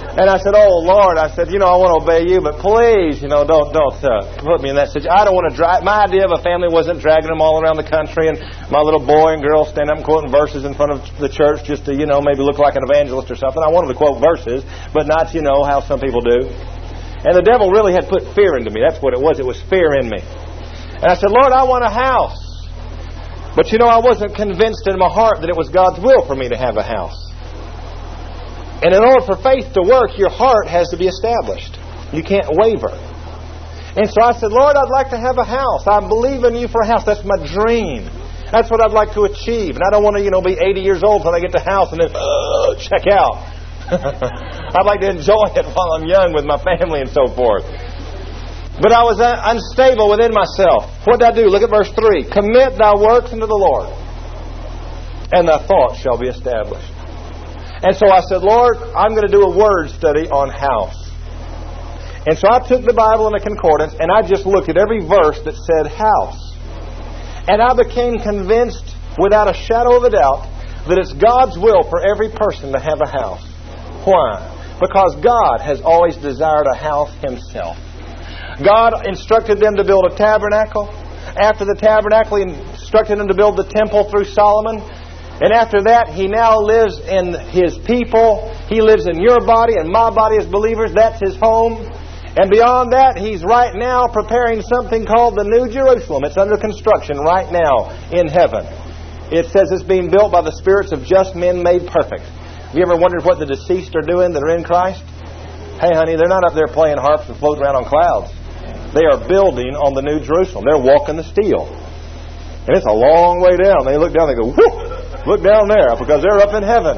S1: And I said, oh, Lord, I said, I want to obey you, but please, don't put me in that situation. I don't want to drag. My idea of a family wasn't dragging them all around the country and my little boy and girl stand up and quoting verses in front of the church just to, maybe look like an evangelist or something. I wanted to quote verses, but not, how some people do. And the devil really had put fear into me. That's what it was. It was fear in me. And I said, Lord, I want a house. But, I wasn't convinced in my heart that it was God's will for me to have a house. And in order for faith to work, your heart has to be established. You can't waver. And so I said, Lord, I'd like to have a house. I believe in you for a house. That's my dream. That's what I'd like to achieve. And I don't want to, be 80 years old when I get to the house and then check out. I'd like to enjoy it while I'm young with my family and so forth. But I was unstable within myself. What did I do? Look at verse 3. Commit thy works unto the Lord, and thy thoughts shall be established. And so I said, Lord, I'm going to do a word study on house. And so I took the Bible in a concordance and I just looked at every verse that said house. And I became convinced without a shadow of a doubt that it's God's will for every person to have a house. Why? Because God has always desired a house Himself. God instructed them to build a tabernacle. After the tabernacle, He instructed them to build the temple through Solomon. And after that, He now lives in His people. He lives in your body and my body as believers. That's His home. And beyond that, He's right now preparing something called the New Jerusalem. It's under construction right now in heaven. It says it's being built by the spirits of just men made perfect. Have you ever wondered what the deceased are doing that are in Christ? Hey, honey, they're not up there playing harps and floating around on clouds. They are building on the New Jerusalem. They're walking the steel. And it's a long way down. They look down, they go, whoo! Look down there, because they're up in heaven.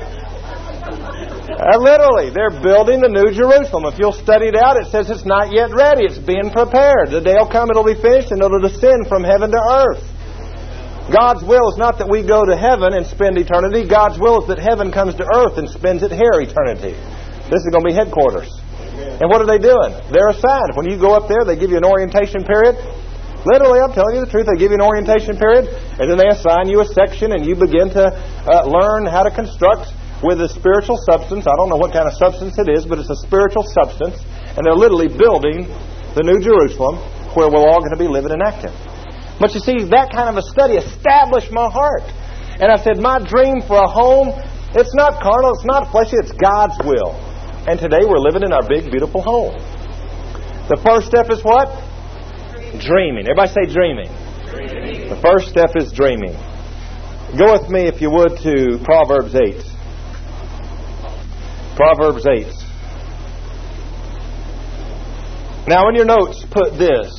S1: Literally, they're building the New Jerusalem. If you'll study it out, it says it's not yet ready. It's being prepared. The day will come, it'll be finished, and it'll descend from heaven to earth. God's will is not that we go to heaven and spend eternity. God's will is that heaven comes to earth and spends it here eternity. This is going to be headquarters. And what are they doing? They're assigned. When you go up there, they give you an orientation period. Literally, I'm telling you the truth. They give you an orientation period, and then they assign you a section, and you begin to learn how to construct with a spiritual substance. I don't know what kind of substance it is, but it's a spiritual substance. And they're literally building the New Jerusalem where we're all going to be living and active. But you see, that kind of a study established my heart. And I said, my dream for a home, it's not carnal, it's not fleshy, it's God's will. And today we're living in our big, beautiful home. The first step is what? Dreaming. Everybody say dreaming. Dreaming. The first step is dreaming. Go with me, if you would, to Proverbs 8. Proverbs 8. Now in your notes, put this.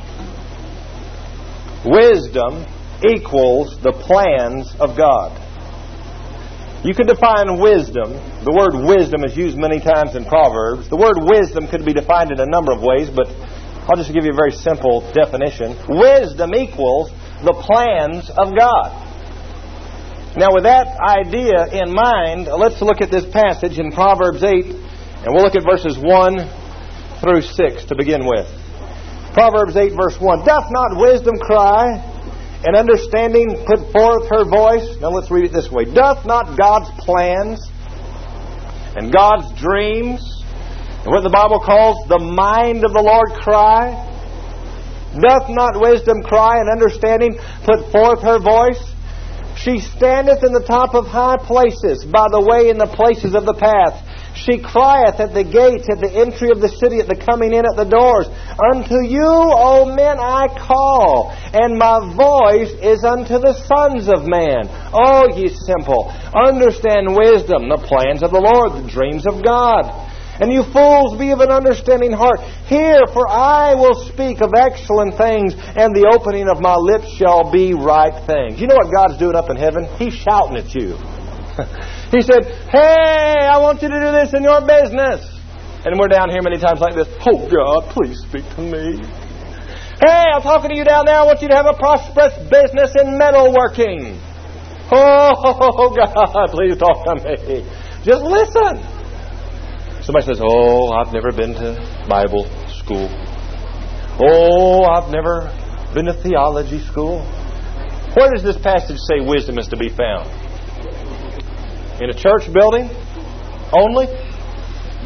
S1: Wisdom equals the plans of God. You could define wisdom. The word wisdom is used many times in Proverbs. The word wisdom could be defined in a number of ways, but I'll just give you a very simple definition. Wisdom equals the plans of God. Now, with that idea in mind, let's look at this passage in Proverbs 8, and we'll look at verses 1 through 6 to begin with. Proverbs 8, verse 1. Doth not wisdom cry, and understanding put forth her voice? Now, let's read it this way. Doth not God's plans and God's dreams, and what the Bible calls the mind of the Lord, cry? Doth not wisdom cry, and understanding put forth her voice? She standeth in the top of high places, by the way in the places of the path. She crieth at the gates, at the entry of the city, at the coming in at the doors. Unto you, O men, I call, and my voice is unto the sons of man. O ye simple, understand wisdom, the plans of the Lord, the dreams of God. And you fools, be of an understanding heart. Hear, for I will speak of excellent things, and the opening of my lips shall be right things. You know what God's doing up in heaven? He's shouting at you. He said, hey, I want you to do this in your business. And we're down here many times like this. Oh, God, please speak to me. Hey, I'm talking to you down there. I want you to have a prosperous business in metalworking. Oh, God, please talk to me. Just listen. Somebody says, oh, I've never been to Bible school. Oh, I've never been to theology school. Where does this passage say wisdom is to be found? In a church building? Only?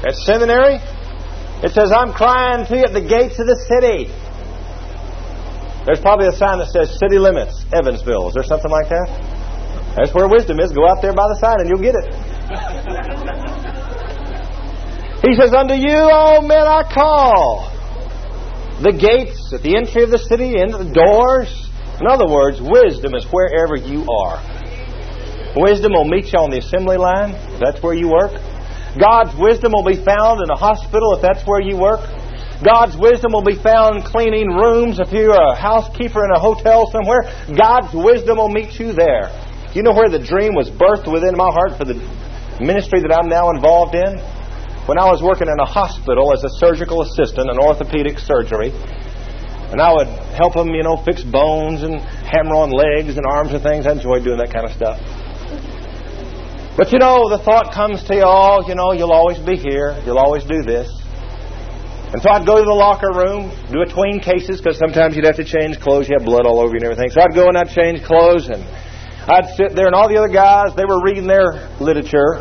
S1: At seminary, it says, I'm crying to you at the gates of the city. There's probably a sign that says city limits, Evansville. Is there something like that? That's where wisdom is. Go out there by the sign and you'll get it. He says, unto you, all men, I call. The gates at the entry of the city, into the doors. In other words, wisdom is wherever you are. Wisdom will meet you on the assembly line, if that's where you work. God's wisdom will be found in a hospital, if that's where you work. God's wisdom will be found cleaning rooms if you're a housekeeper in a hotel somewhere. God's wisdom will meet you there. You know where the dream was birthed within my heart for the ministry that I'm now involved in? When I was working in a hospital as a surgical assistant in orthopedic surgery. And I would help them, fix bones and hammer on legs and arms and things. I enjoyed doing that kind of stuff. But the thought comes to you all, you'll always be here. You'll always do this. And so I'd go to the locker room, do a tween cases, because sometimes you'd have to change clothes. You have blood all over you and everything. So I'd go and I'd change clothes, and I'd sit there, and all the other guys, they were reading their literature.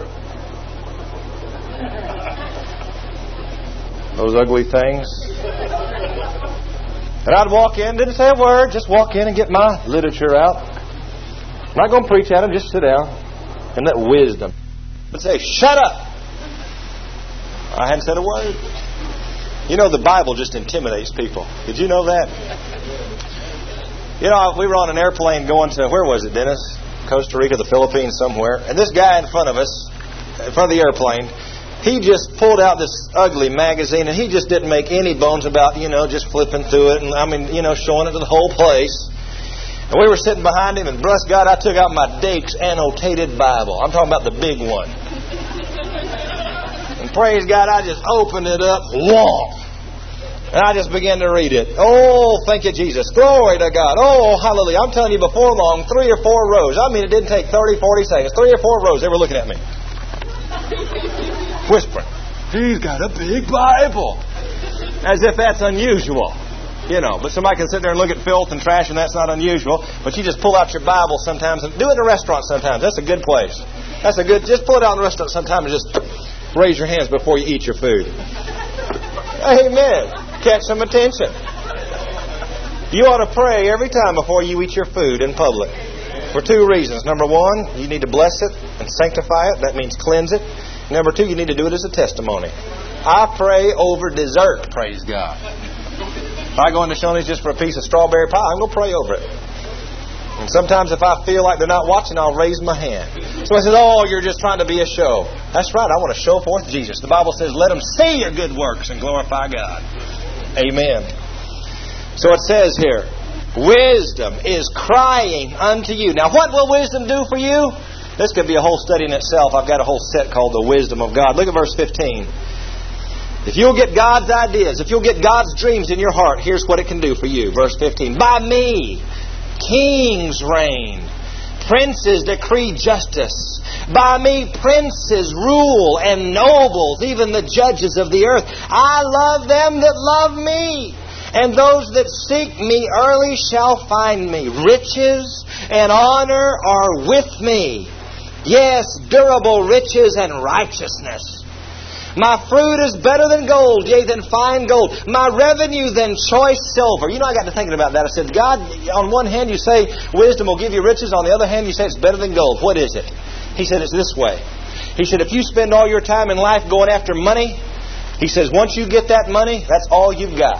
S1: Those ugly things. And I'd walk in, didn't say a word, just walk in and get my literature out. I'm not going to preach at them, just sit down. And let wisdom. But say, shut up! I hadn't said a word. The Bible just intimidates people. Did you know that? We were on an airplane going to, where was it, Dennis? Costa Rica, the Philippines, somewhere. And this guy in front of us, in front of the airplane, he just pulled out this ugly magazine, and he just didn't make any bones about, just flipping through it, and showing it to the whole place. And we were sitting behind him, and bless God, I took out my Dake's annotated Bible. I'm talking about the big one. And praise God, I just opened it up, and I just began to read it. Oh, thank you, Jesus. Glory to God. Oh, hallelujah. I'm telling you, before long, 3 or 4 rows. I mean, it didn't take 30, 40 seconds. 3 or 4 rows, they were looking at me. Whispering, he's got a big Bible. As if that's unusual. But somebody can sit there and look at filth and trash, and that's not unusual. But you just pull out your Bible sometimes, and do it in a restaurant sometimes. That's a good place. Just pull it out in a restaurant sometimes and just raise your hands before you eat your food. Amen. Catch some attention. You ought to pray every time before you eat your food in public. For 2 reasons. Number 1, you need to bless it and sanctify it. That means cleanse it. Number 2, you need to do it as a testimony. I pray over dessert, praise God. If I go into Shoney's just for a piece of strawberry pie, I'm going to pray over it. And sometimes if I feel like they're not watching, I'll raise my hand. Somebody says, oh, you're just trying to be a show. That's right, I want to show forth Jesus. The Bible says, let them see your good works and glorify God. Amen. So it says here, wisdom is crying unto you. Now what will wisdom do for you? This could be a whole study in itself. I've got a whole set called The Wisdom of God. Look at verse 15. If you'll get God's ideas, if you'll get God's dreams in your heart, here's what it can do for you. Verse 15. By me, kings reign. Princes decree justice. By me, princes rule, and nobles, even the judges of the earth. I love them that love me. And those that seek me early shall find me. Riches and honor are with me. Yes, durable riches and righteousness. My fruit is better than gold, yea, than fine gold. My revenue than choice silver. I got to thinking about that. I said, God, on one hand you say wisdom will give you riches. On the other hand you say it's better than gold. What is it? He said it's this way. He said if you spend all your time in life going after money, he says once you get that money, that's all you've got.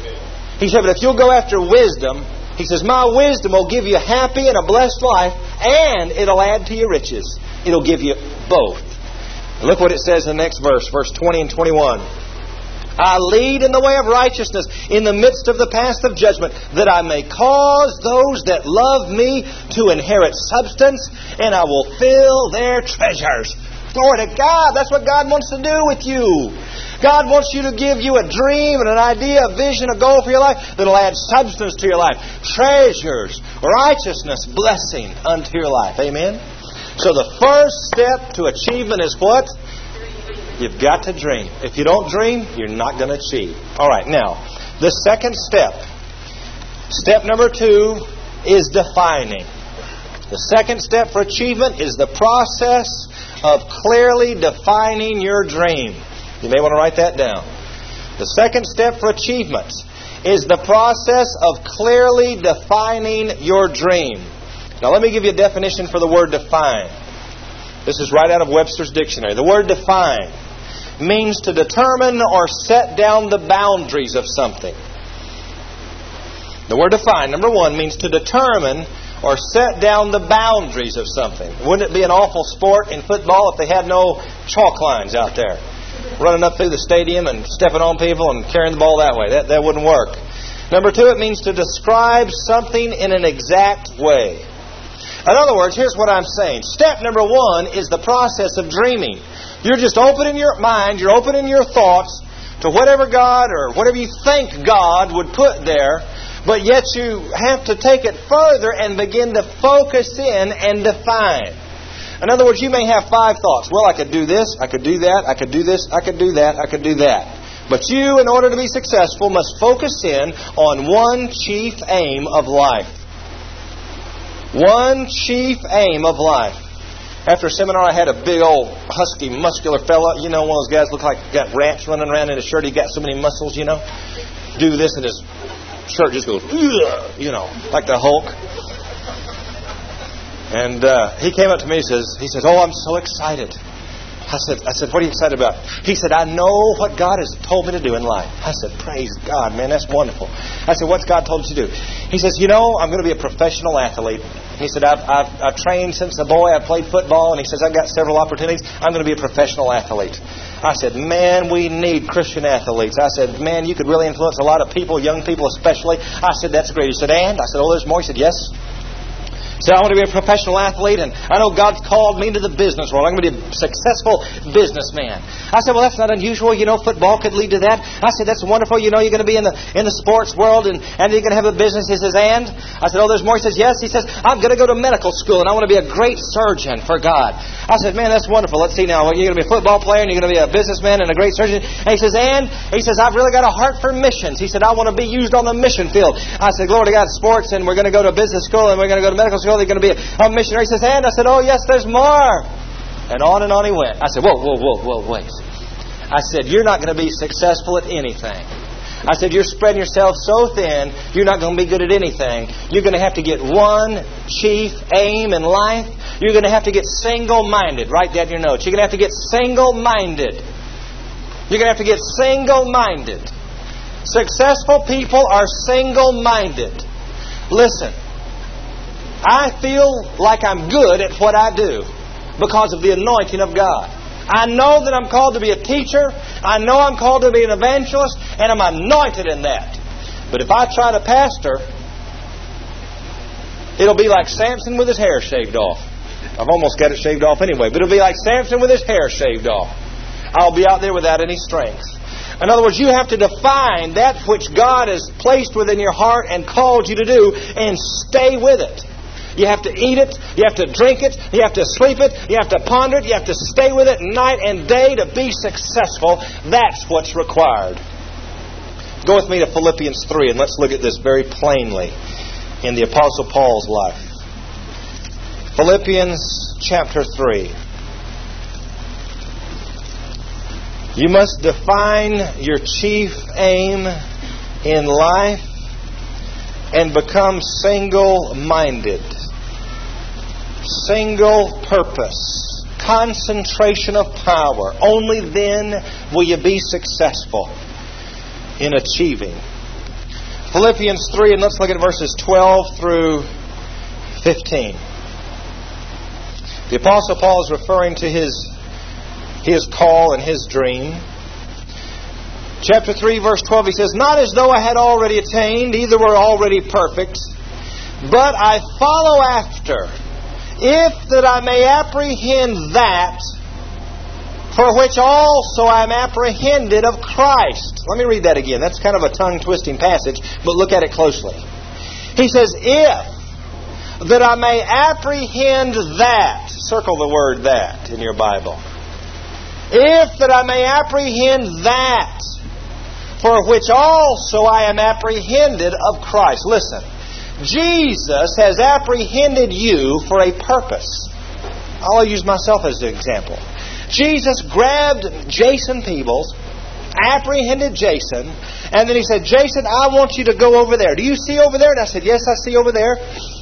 S1: He said, but if you'll go after wisdom, he says, my wisdom will give you a happy and a blessed life, and it'll add to your riches. It'll give you both. Look what it says in the next verse, verse 20 and 21. I lead in the way of righteousness in the midst of the path of judgment, that I may cause those that love me to inherit substance, and I will fill their treasures. Glory to God. That's what God wants to do with you. God wants you to give you a dream and an idea, a vision, a goal for your life that'll add substance to your life. Treasures, righteousness, blessing unto your life. Amen? So the first step to achievement is what? You've got to dream. If you don't dream, you're not going to achieve. All right, now, the second step. Step number 2 is defining. The second step for achievement is the process of clearly defining your dream. You may want to write that down. The second step for achievement is the process of clearly defining your dream. Now let me give you a definition for the word define. This is right out of Webster's dictionary. The word define means to determine or set down the boundaries of something. The word define, number one, means to determine or set down the boundaries of something. Wouldn't it be an awful sport in football if they had no chalk lines out there? Running up through the stadium and stepping on people and carrying the ball that way. That wouldn't work. Number two, it means to describe something in an exact way. In other words, here's what I'm saying. Step number one is the process of dreaming. You're just opening your mind, you're opening your thoughts to whatever God or whatever you think God would put there, but yet you have to take it further and begin to focus in and define. In other words, you may have 5 thoughts. Well, I could do this, I could do that, I could do this, I could do that, I could do that. But you, in order to be successful, must focus in on one chief aim of life. One chief aim of life. After a seminar, I had a big old husky, muscular fella. You know, one of those guys look like got rats running around in his shirt. He got so many muscles, you know. Do this and his shirt just goes, you know, like the Hulk. And he came up to me and he says, "Oh, I'm so excited." I said, "What are you excited about?" He said, "I know what God has told me to do in life." I said, "Praise God, man, that's wonderful." I said, "What's God told you to do?" He says, "You know, I'm going to be a professional athlete." He said, I've trained since a boy. I played football. And he says, "I've got several opportunities. I'm going to be a professional athlete." I said, "Man, we need Christian athletes." I said, "Man, you could really influence a lot of people, young people especially." I said, "That's great." He said, "And?" I said, "Oh, there's more." He said, "Yes." So I want to be a professional athlete, and I know God's called me to the business world. I'm going to be a successful businessman. I said, "Well, that's not unusual. You know, football could lead to that." I said, "That's wonderful. You know, you're going to be in the sports world, and you're going to have a business." He says, "And?" I said, "Oh, there's more." He says, "Yes." He says, "I'm going to go to medical school, and I want to be a great surgeon for God." I said, "Man, that's wonderful. Let's see now. You're going to be a football player, and you're going to be a businessman and a great surgeon." And he says, "And?" He says, "I've really got a heart for missions." He said, "I want to be used on the mission field." I said, "Glory to God, sports, and we're going to go to business school, and we're going to go to medical school. They're going to be a missionary." He says, "And?" I said, "Oh, yes, there's more." And on he went. I said, whoa, wait. I said, "You're not going to be successful at anything." I said, "You're spreading yourself so thin, you're not going to be good at anything. You're going to have to get one chief aim in life. You're going to have to get single-minded." Write that in your notes. You're going to have to get single-minded. You're going to have to get single-minded. Successful people are single-minded. Listen. I feel like I'm good at what I do because of the anointing of God. I know that I'm called to be a teacher. I know I'm called to be an evangelist, and I'm anointed in that. But if I try to pastor, it'll be like Samson with his hair shaved off. I've almost got it shaved off anyway, but it'll be like Samson with his hair shaved off. I'll be out there without any strength. In other words, you have to define that which God has placed within your heart and called you to do, and stay with it. You have to eat it. You have to drink it. You have to sleep it. You have to ponder it. You have to stay with it night and day to be successful. That's what's required. Go with me to Philippians 3, and let's look at this very plainly in the Apostle Paul's life. Philippians chapter 3. You must define your chief aim in life and become single-minded. Single purpose. Concentration of power. Only then will you be successful in achieving. Philippians 3, and let's look at verses 12 through 15. The Apostle Paul is referring to his call and his dream. Chapter 3, verse 12, he says, "Not as though I had already attained, either were already perfect, but I follow after, if that I may apprehend that for which also I am apprehended of Christ." Let me read that again. That's kind of a tongue-twisting passage, but look at it closely. He says, "If that I may apprehend that." Circle the word "that" in your Bible. "If that I may apprehend that for which also I am apprehended of Christ." Listen. Jesus has apprehended you for a purpose. I'll use myself as an example. Jesus grabbed Jason Peebles, apprehended Jason, and then He said, Jason, I want you to go over there. Do you see over there? And I said, yes, I see over there.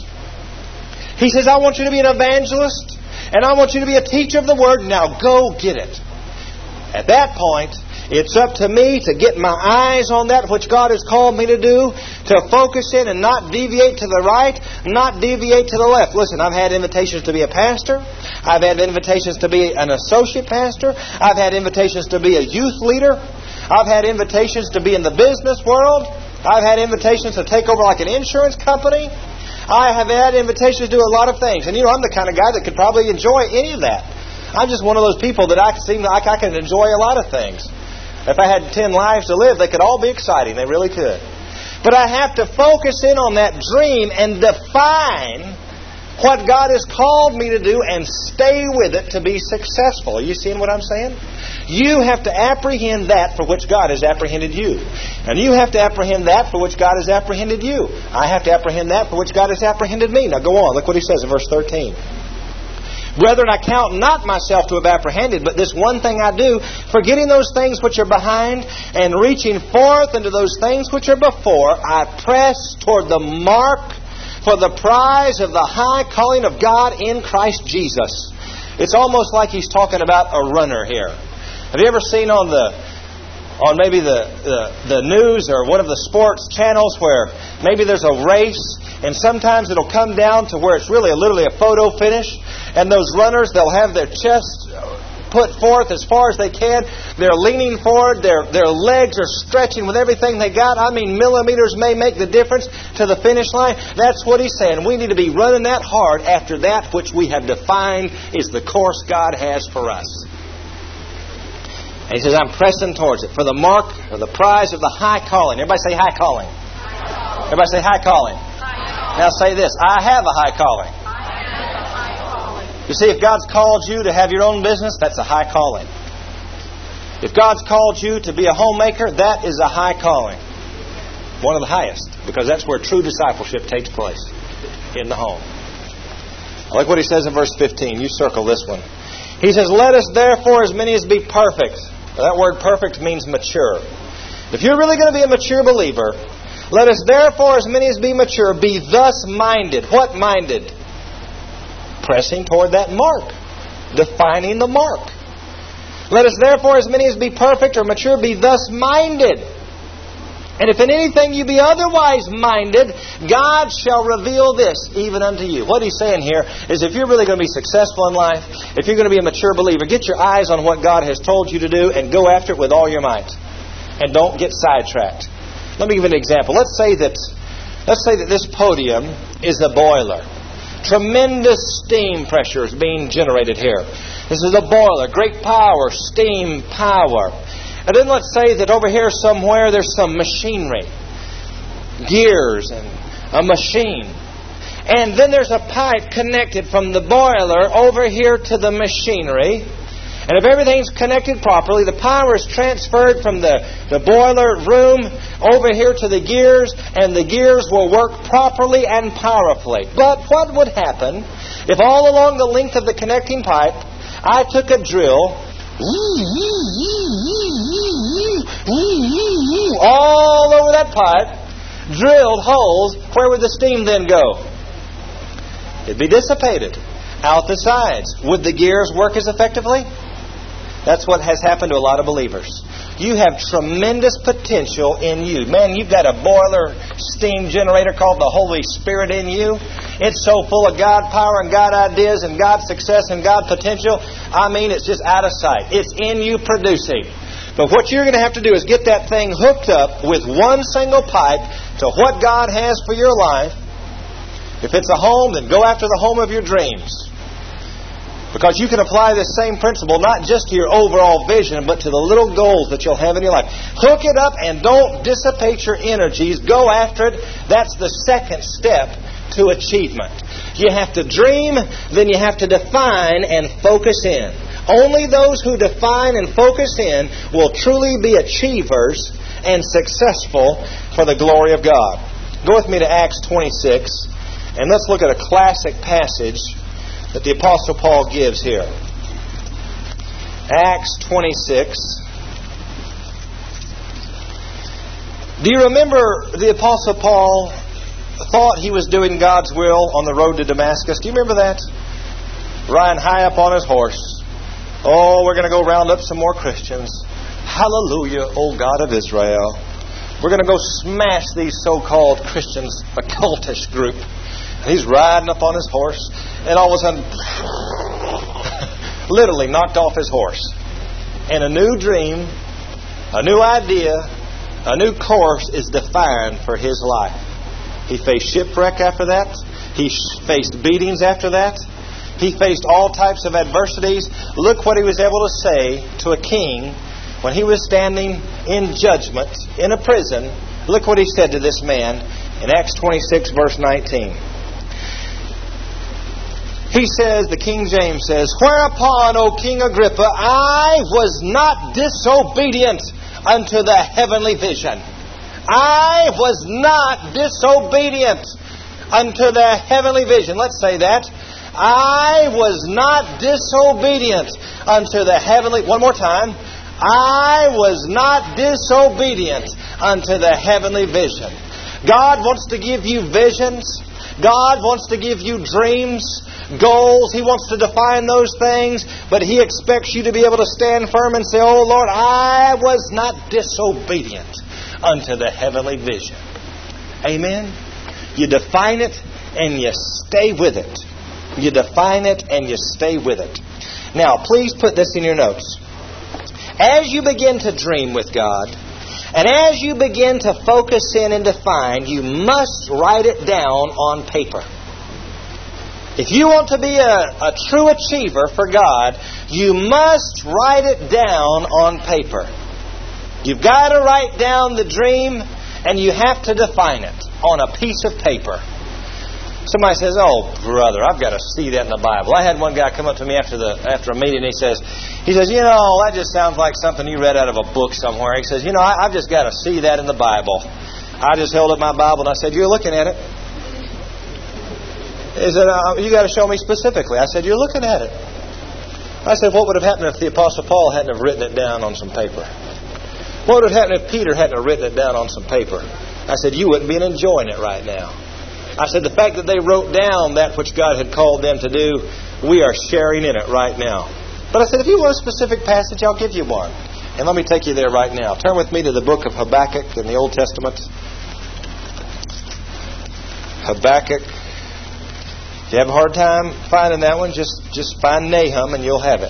S1: He says, I want you to be an evangelist, and I want you to be a teacher of the Word. Now go get it. At that point, it's up to me to get my eyes on that which God has called me to do, to focus in and not deviate to the right, not deviate to the left. Listen, I've had invitations to be a pastor. I've had invitations to be an associate pastor. I've had invitations to be a youth leader. I've had invitations to be in the business world. I've had invitations to take over like an insurance company. I have had invitations to do a lot of things. And I'm the kind of guy that could probably enjoy any of that. I'm just one of those people that I seem like I can enjoy a lot of things. If I had 10 lives to live, they could all be exciting. They really could. But I have to focus in on that dream and define what God has called me to do and stay with it to be successful. Are you seeing what I'm saying? You have to apprehend that for which God has apprehended you. And you have to apprehend that for which God has apprehended you. I have to apprehend that for which God has apprehended me. Now go on. Look what He says in verse 13. Brethren, I count not myself to have apprehended, but this one thing I do, forgetting those things which are behind, and reaching forth into those things which are before, I press toward the mark for the prize of the high calling of God in Christ Jesus. It's almost like He's talking about a runner here. Have you ever seen on maybe the news or one of the sports channels where maybe there's a race, and sometimes it'll come down to where it's really literally a photo finish, and those runners, they'll have their chests put forth as far as they can. They're leaning forward. Their legs are stretching with everything they got. I mean, millimeters may make the difference to the finish line. That's what He's saying. We need to be running that hard after that which we have defined is the course God has for us. And He says, I'm pressing towards it for the mark or the prize of the high calling. Everybody say high calling. Everybody say high calling. Now say this, I have a high calling. You see, if God's called you to have your own business, that's a high calling. If God's called you to be a homemaker, that is a high calling. One of the highest, because that's where true discipleship takes place, in the home. Look what He says in verse 15. You circle this one. He says, let us therefore as many as be perfect. That word perfect means mature. If you're really going to be a mature believer, let us therefore as many as be mature be thus minded. What minded? Pressing toward that mark. Defining the mark. Let us therefore as many as be perfect or mature be thus minded. And if in anything you be otherwise minded, God shall reveal this even unto you. What He's saying here is if you're really going to be successful in life, if you're going to be a mature believer, get your eyes on what God has told you to do and go after it with all your might. And don't get sidetracked. Let me give you an example. Let's say that this podium is a boiler. Tremendous steam pressure is being generated here. This is a boiler. Great power, steam power. And then let's say that over here somewhere there's some machinery. Gears and a machine. And then there's a pipe connected from the boiler over here to the machinery. And if everything's connected properly, the power is transferred from the boiler room over here to the gears, and the gears will work properly and powerfully. But what would happen if all along the length of the connecting pipe, I took a drill, all over that pipe, drilled holes? Where would the steam then go? It'd be dissipated out the sides. Would the gears work as effectively? That's what has happened to a lot of believers. You have tremendous potential in you. Man, you've got a boiler steam generator called the Holy Spirit in you. It's so full of God power and God ideas and God success and God potential. I mean, it's just out of sight. It's in you producing. But what you're going to have to do is get that thing hooked up with one single pipe to what God has for your life. If it's a home, then go after the home of your dreams. Because you can apply this same principle not just to your overall vision, but to the little goals that you'll have in your life. Hook it up and don't dissipate your energies. Go after it. That's the second step to achievement. You have to dream, then you have to define and focus in. Only those who define and focus in will truly be achievers and successful for the glory of God. Go with me to Acts 26, and let's look at a classic passage that the Apostle Paul gives here. Acts 26. Do you remember the Apostle Paul thought he was doing God's will on the road to Damascus? Do you remember that? Riding high up on his horse. Oh, we're going to go round up some more Christians. Hallelujah, O God of Israel. We're going to go smash these so-called Christians, a cultish group. And he's riding up on his horse, and all of a sudden, literally knocked off his horse. And a new dream, a new idea, a new course is defined for his life. He faced shipwreck after that. He faced beatings after that. He faced all types of adversities. Look what he was able to say to a king when he was standing in judgment in a prison. Look what he said to this man in Acts 26, verse 19. He says, the King James says, "Whereupon, O King Agrippa, I was not disobedient unto the heavenly vision." I was not disobedient unto the heavenly vision. Let's say that. I was not disobedient unto the heavenly... One more time. I was not disobedient unto the heavenly vision. God wants to give you visions. God wants to give you dreams, goals. He wants to define those things, but He expects you to be able to stand firm and say, "Oh Lord, I was not disobedient unto the heavenly vision." Amen? You define it and you stay with it. You define it and you stay with it. Now, please put this in your notes. As you begin to dream with God, and as you begin to focus in and define, you must write it down on paper. If you want to be a true achiever for God, you must write it down on paper. You've got to write down the dream, and you have to define it on a piece of paper. Somebody says, "Oh, brother, I've got to see that in the Bible." I had one guy come up to me after a meeting, and he says, "You know, that just sounds like something you read out of a book somewhere." He says, "You know, I've just got to see that in the Bible." I just held up my Bible and I said, "You're looking at it." He said, "You got to show me specifically." I said, "You're looking at it." I said, "What would have happened if the Apostle Paul hadn't have written it down on some paper? What would have happened if Peter hadn't have written it down on some paper?" I said, "You wouldn't be enjoying it right now." I said, "The fact that they wrote down that which God had called them to do, we are sharing in it right now." But I said, "If you want a specific passage, I'll give you one." And let me take you there right now. Turn with me to the book of Habakkuk in the Old Testament. Habakkuk. If you have a hard time finding that one, just find Nahum and you'll have it.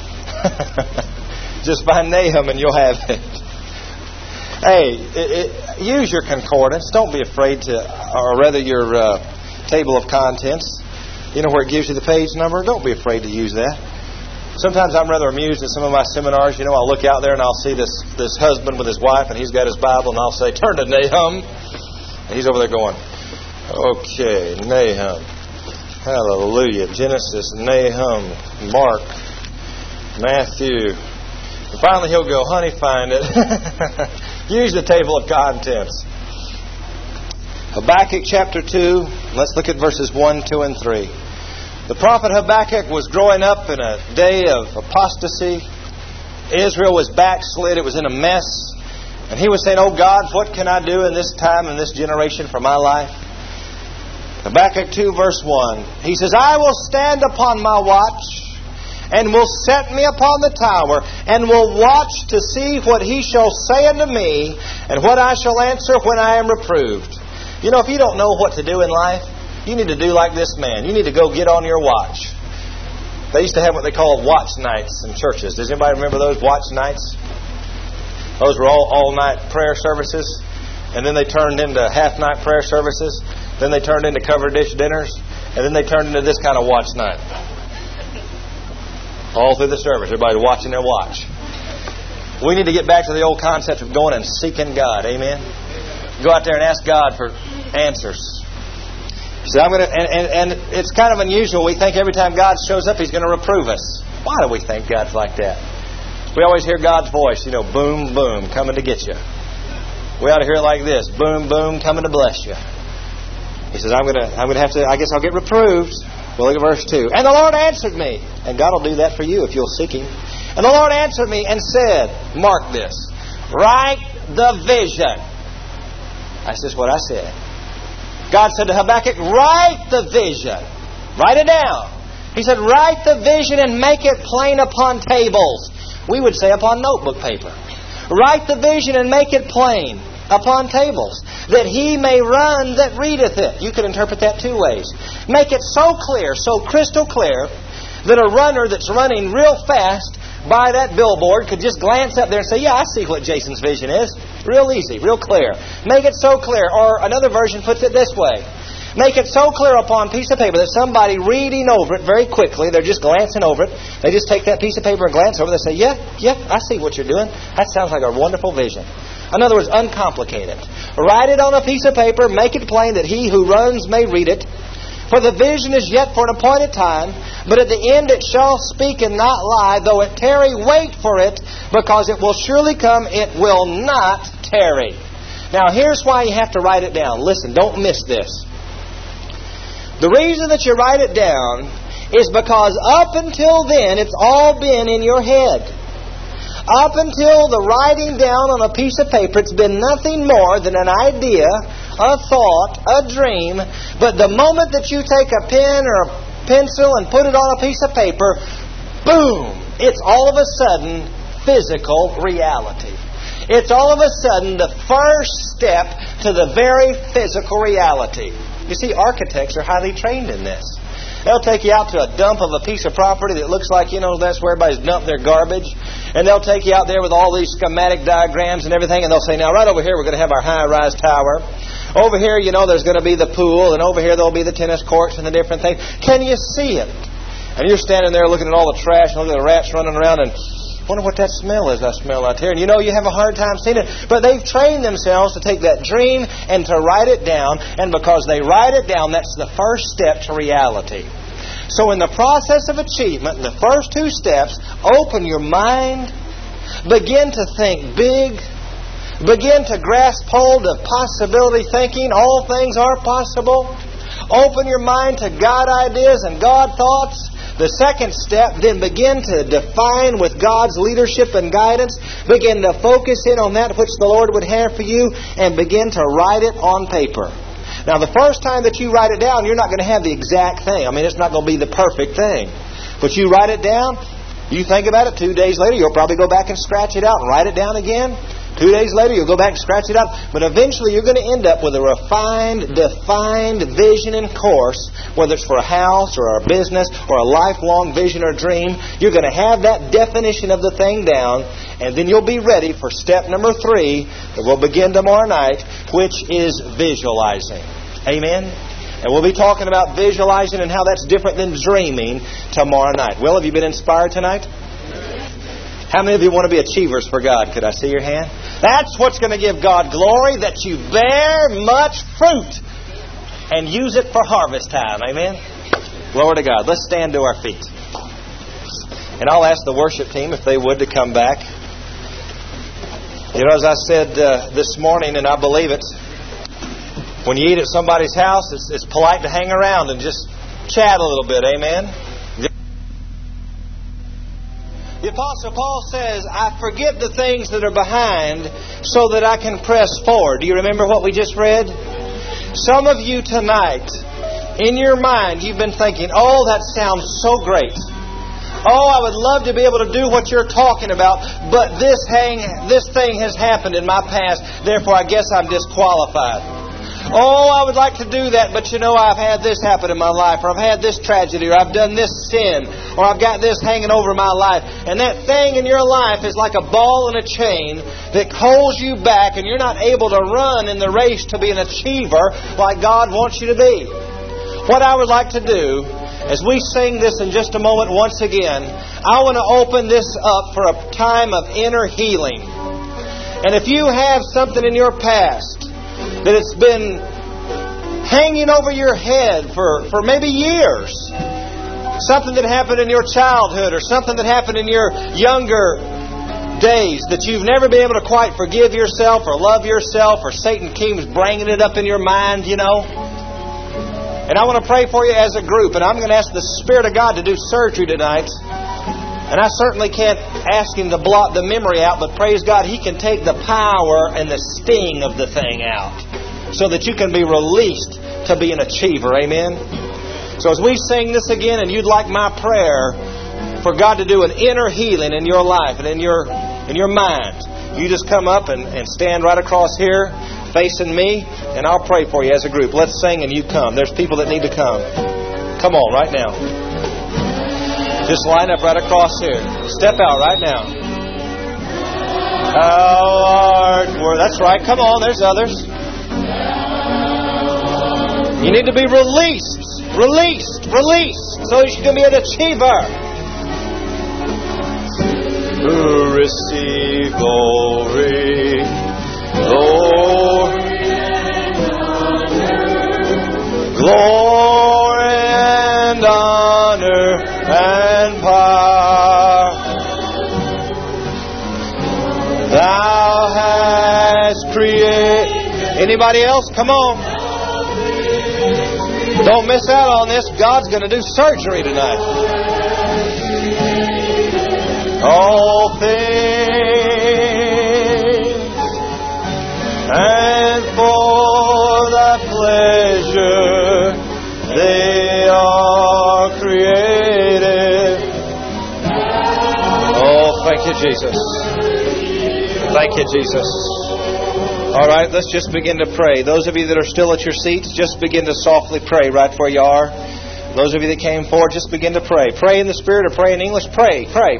S1: Just find Nahum and you'll have it. Hey, use your concordance. Don't be afraid to, or rather your table of contents. You know where it gives you the page number? Don't be afraid to use that. Sometimes I'm rather amused at some of my seminars. You know, I'll look out there and I'll see this husband with his wife, and he's got his Bible, and I'll say, "Turn to Nahum." And he's over there going, "Okay, Nahum. Hallelujah. Genesis, Nahum, Mark, Matthew." And finally he'll go, "Honey, find it." Use the table of contents. Habakkuk chapter 2. Let's look at verses 1, 2, and 3. The prophet Habakkuk was growing up in a day of apostasy. Israel was backslid. It was in a mess. And he was saying, "Oh God, what can I do in this time and this generation for my life?" Habakkuk 2 verse 1. He says, "I will stand upon my watch, and will set me upon the tower, and will watch to see what he shall say unto me, and what I shall answer when I am reproved." You know, if you don't know what to do in life, you need to do like this man. You need to go get on your watch. They used to have what they called watch nights in churches. Does anybody remember those watch nights? Those were all-night prayer services. And then they turned into half-night prayer services. Then they turned into cover dish dinners. And then they turned into this kind of watch night. All through the service, everybody watching their watch. We need to get back to the old concept of going and seeking God. Amen? Go out there and ask God for answers. So I'm going to, and it's kind of unusual. We think every time God shows up, He's going to reprove us. Why do we think God's like that? We always hear God's voice, you know, boom, boom, coming to get you. We ought to hear it like this: boom, boom, coming to bless you. He says, I'm going to have to, I guess I'll get reproved. Well, look at verse 2. "And the Lord answered me." And God will do that for you if you'll seek Him. And the Lord answered me and said, mark this, write the vision. That's just what I said. God said to Habakkuk, write the vision. Write it down. He said, write the vision and make it plain upon tables. We would say upon notebook paper. Write the vision and make it plain upon tables, that he may run that readeth it. You could interpret that two ways. Make it so clear, so crystal clear, that a runner that's running real fast by that billboard could just glance up there and say, yeah, I see what Jason's vision is. Real easy, real clear. Make it so clear. Or another version puts it this way. Make it so clear upon a piece of paper that somebody reading over it very quickly, they're just glancing over it, they just take that piece of paper and glance over it, they say, yeah, I see what you're doing. That sounds like a wonderful vision. In other words, uncomplicated. Write it on a piece of paper, make it plain that he who runs may read it. For the vision is yet for an appointed time, but at the end it shall speak and not lie. Though it tarry, wait for it, because it will surely come, it will not tarry. Now here's why you have to write it down. Listen, don't miss this. The reason that you write it down is because up until then, it's all been in your head. Up until the writing down on a piece of paper, it's been nothing more than an idea, a thought, a dream. But the moment that you take a pen or a pencil and put it on a piece of paper, boom! It's all of a sudden physical reality. It's all of a sudden the first step to the very physical reality. You see, architects are highly trained in this. They'll take you out to a dump of a piece of property that looks like, that's where everybody's dumped their garbage. And they'll take you out there with all these schematic diagrams and everything, and they'll say, now right over here we're going to have our high-rise tower. Over here, there's going to be the pool, and over here there'll be the tennis courts and the different things. Can you see it? And you're standing there looking at all the trash and looking at the rats running around and wonder what that smell is I smell out here. And you have a hard time seeing it. But they've trained themselves to take that dream and to write it down. And because they write it down, that's the first step to reality. So in the process of achievement, the first two steps, open your mind, begin to think big, begin to grasp hold of possibility thinking. All things are possible. Open your mind to God ideas and God thoughts. The second step, then begin to define with God's leadership and guidance. Begin to focus in on that which the Lord would have for you and begin to write it on paper. Now, the first time that you write it down, you're not going to have the exact thing. It's not going to be the perfect thing. But you write it down, you think about it, 2 days later, you'll probably go back and scratch it out and write it down again. 2 days later, you'll go back and scratch it out. But eventually, you're going to end up with a refined, defined vision and course, whether it's for a house or a business or a lifelong vision or dream. You're going to have that definition of the thing down, and then you'll be ready for step number 3 that we'll begin tomorrow night, which is visualizing. Amen? And we'll be talking about visualizing and how that's different than dreaming tomorrow night. Well, have you been inspired tonight? How many of you want to be achievers for God? Could I see your hand? That's what's going to give God glory, that you bear much fruit and use it for harvest time. Amen? Glory to God. Let's stand to our feet. And I'll ask the worship team if they would to come back. As I said this morning, and I believe it, when you eat at somebody's house, it's polite to hang around and just chat a little bit. Amen? The Apostle Paul says, I forget the things that are behind so that I can press forward. Do you remember what we just read? Some of you tonight, in your mind, you've been thinking, oh, that sounds so great. Oh, I would love to be able to do what you're talking about, but this thing has happened in my past, therefore I guess I'm disqualified. Oh, I would like to do that, but I've had this happen in my life, or I've had this tragedy, or I've done this sin, or I've got this hanging over my life. And that thing in your life is like a ball and a chain that holds you back, and you're not able to run in the race to be an achiever like God wants you to be. What I would like to do, as we sing this in just a moment once again, I want to open this up for a time of inner healing. And if you have something in your past that it's been hanging over your head for maybe years, something that happened in your childhood or something that happened in your younger days that you've never been able to quite forgive yourself or love yourself, or Satan keeps bringing it up in your mind, And I want to pray for you as a group, and I'm going to ask the Spirit of God to do surgery tonight And I certainly can't ask Him to blot the memory out, but praise God, He can take the power and the sting of the thing out so that you can be released to be an achiever. Amen? So as we sing this again, and you'd like my prayer for God to do an inner healing in your life and in your mind, you just come up and stand right across here facing me, and I'll pray for you as a group. Let's sing and you come. There's people that need to come. Come on right now. Just line up right across here. Step out right now. That's right. Come on, there's others. You need to be released. So you can be an achiever. Who receive glory, glory and honor and power. Thou hast created. Anybody else? Come on. Don't miss out on this. God's going to do surgery tonight. All things, and for thy pleasure they are created. Oh, thank you, Jesus. Thank you, Jesus. All right, let's just begin to pray. Those of you that are still at your seats, just begin to softly pray right where you are. Those of you that came forward, just begin to pray. Pray in the Spirit or pray in English. Pray.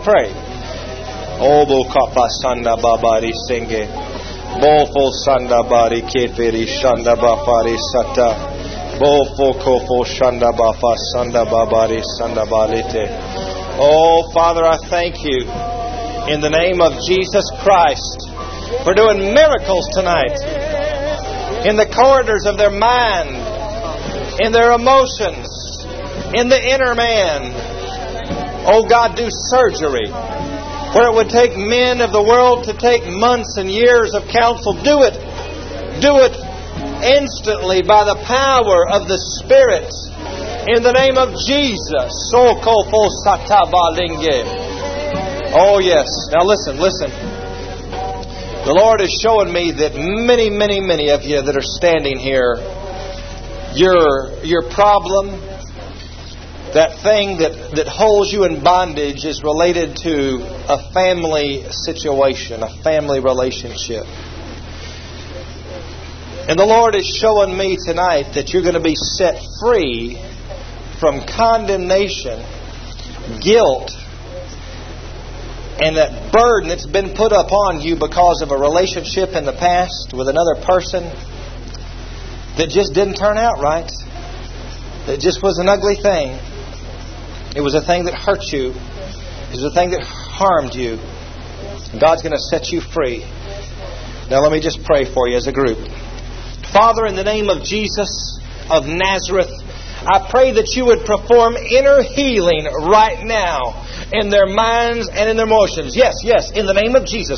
S1: Obo kapa sanda babari senge. Bofo sanda bari keferi shanda bafari sata. Bofo kofo shanda bafa sanda babari sanda balite. Oh, Father, I thank you in the name of Jesus Christ for doing miracles tonight in the corridors of their mind, in their emotions, in the inner man. Oh God, do surgery where it would take men of the world to take months and years of counsel. Do it instantly by the power of the Spirit in the name of Jesus. Oh yes. Now listen. The Lord is showing me that many of you that are standing here, your problem, that thing that holds you in bondage is related to a family situation, a family relationship. And the Lord is showing me tonight that you're going to be set free from condemnation, guilt, and that burden that's been put upon you because of a relationship in the past with another person that just didn't turn out right. It just was an ugly thing. It was a thing that hurt you. It was a thing that harmed you. God's going to set you free. Now let me just pray for you as a group. Father, in the name of Jesus of Nazareth, I pray that you would perform inner healing right now in their minds and in their emotions. Yes, in the name of Jesus.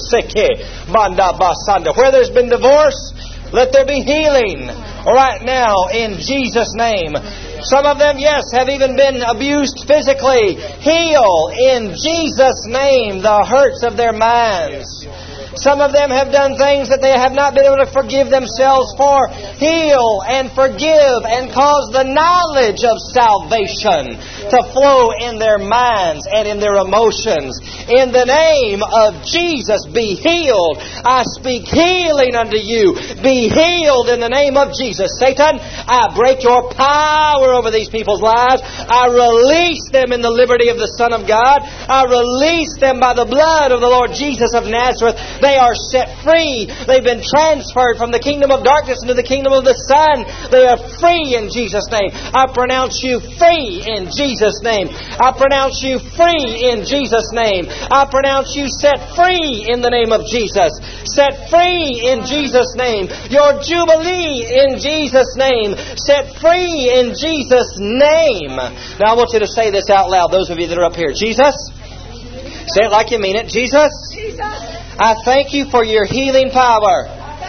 S1: Where there's been divorce, let there be healing right now in Jesus' name. Some of them, yes, have even been abused physically. Heal in Jesus' name the hurts of their minds. Some of them have done things that they have not been able to forgive themselves for. Heal and forgive and cause the knowledge of salvation to flow in their minds and in their emotions. In the name of Jesus, be healed. I speak healing unto you. Be healed in the name of Jesus. Satan, I break your power over these people's lives. I release them in the liberty of the Son of God. I release them by the blood of the Lord Jesus of Nazareth. They are set free. They've been transferred from the kingdom of darkness into the kingdom of the Son. They are free in Jesus' name. I pronounce you free in Jesus' name. I pronounce you free in Jesus' name. I pronounce you set free in the name of Jesus. Set free in Jesus' name. Your jubilee in Jesus' name. Set free in Jesus' name. Now I want you to say this out loud, those of you that are up here. Jesus. Say it like you mean it. Jesus. I thank you for your healing power.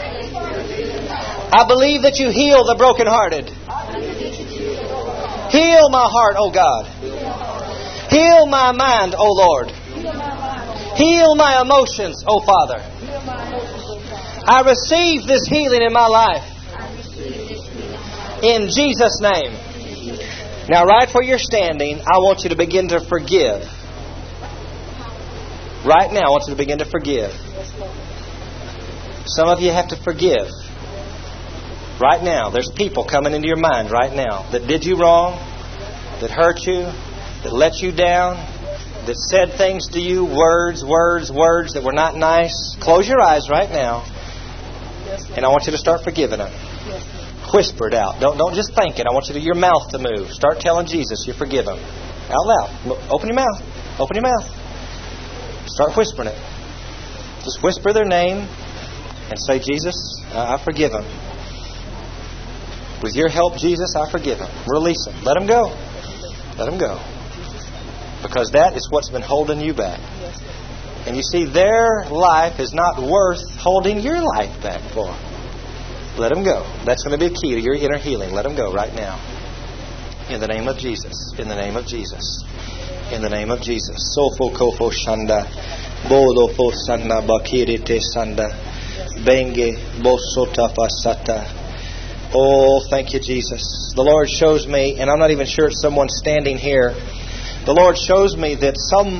S1: I believe that you heal the brokenhearted. Heal my heart, O God. Heal my mind, O Lord. Heal my emotions, oh Father. I receive this healing in my life. In Jesus' name. Now, right where you're standing, I want you to begin to forgive. Right now, I want you to begin to forgive. Some of you have to forgive. Right now, there's people coming into your mind right now that did you wrong, that hurt you, that let you down, that said things to you, words that were not nice. Close your eyes right now, and I want you to start forgiving them. Whisper it out. Don't just think it. I want you to your mouth to move. Start telling Jesus you forgive him. Out loud. Open your mouth. Open your mouth. Start whispering it. Just whisper their name and say, Jesus, I forgive him. With your help, Jesus, I forgive him. Release him. Let him go. Let him go. Because that is what's been holding you back. And you see, their life is not worth holding your life back for. Let him go. That's going to be a key to your inner healing. Let him go right now. In the name of Jesus. In the name of Jesus. In the name of Jesus. Sofo kofo shanda. Bolo fo sanda bakirite sanda. Benge bosota fasata. Oh, thank you, Jesus. The Lord shows me, and I'm not even sure it's someone standing here. The Lord shows me that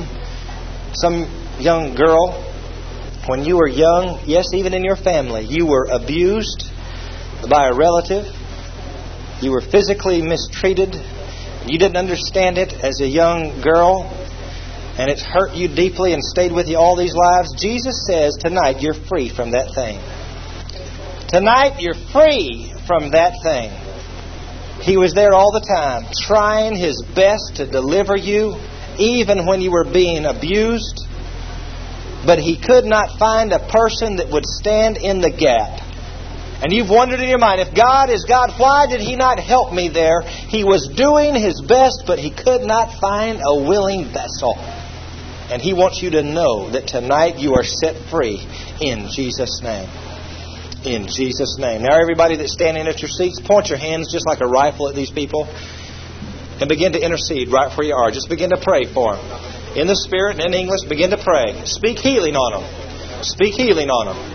S1: some young girl, when you were young, yes, even in your family, you were abused by a relative. You were physically mistreated. You didn't understand it as a young girl, and it's hurt you deeply and stayed with you all these lives. Jesus says tonight you're free from that thing. Tonight you're free from that thing. He was there all the time, trying His best to deliver you, even when you were being abused. But He could not find a person that would stand in the gap. And you've wondered in your mind, if God is God, why did He not help me there? He was doing His best, but He could not find a willing vessel. And He wants you to know that tonight you are set free in Jesus' name. In Jesus' name. Now everybody that's standing at your seats, point your hands just like a rifle at these people and begin to intercede right where you are. Just begin to pray for them. In the Spirit and in English, begin to pray. Speak healing on them. Speak healing on them.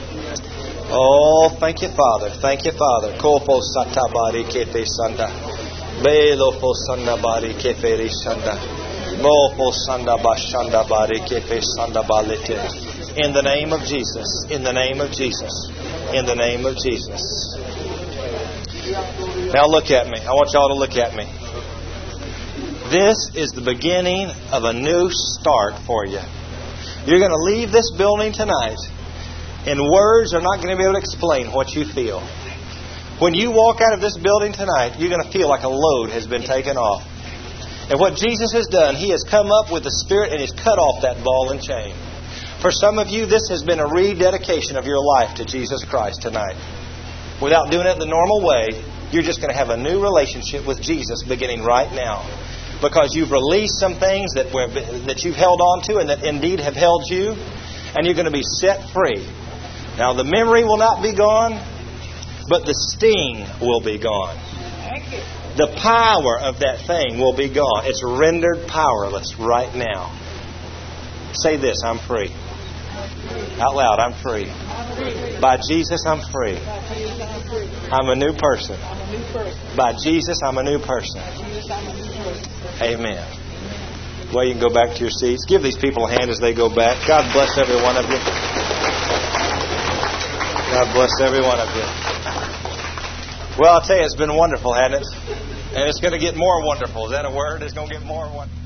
S1: Oh, thank you, Father. Thank you, Father. Kofo satabari kefe sanda. Belo fo sanda bari kefe sanda. Mofo sanda bashanda bari kefe sanda balite. In the name of Jesus. In the name of Jesus. In the name of Jesus. Now look at me. I want y'all to look at me. This is the beginning of a new start for you. You're going to leave this building tonight, and words are not going to be able to explain what you feel. When you walk out of this building tonight, you're going to feel like a load has been taken off. And what Jesus has done, He has come up with the Spirit and He's cut off that ball and chain. For some of you, this has been a rededication of your life to Jesus Christ tonight. Without doing it the normal way, you're just going to have a new relationship with Jesus beginning right now. Because you've released some things that you've held on to and that indeed have held you. And you're going to be set free. Now, the memory will not be gone, but the sting will be gone. The power of that thing will be gone. It's rendered powerless right now. Say this, I'm free. Out loud, I'm free. By Jesus, I'm free. I'm a new person. By Jesus, I'm a new person. Amen. Well, you can go back to your seats. Give these people a hand as they go back. God bless every one of you. God bless every one of you. Well, I'll tell you, it's been wonderful, hasn't it? And it's going to get more wonderful. Is that a word? It's going to get more wonderful.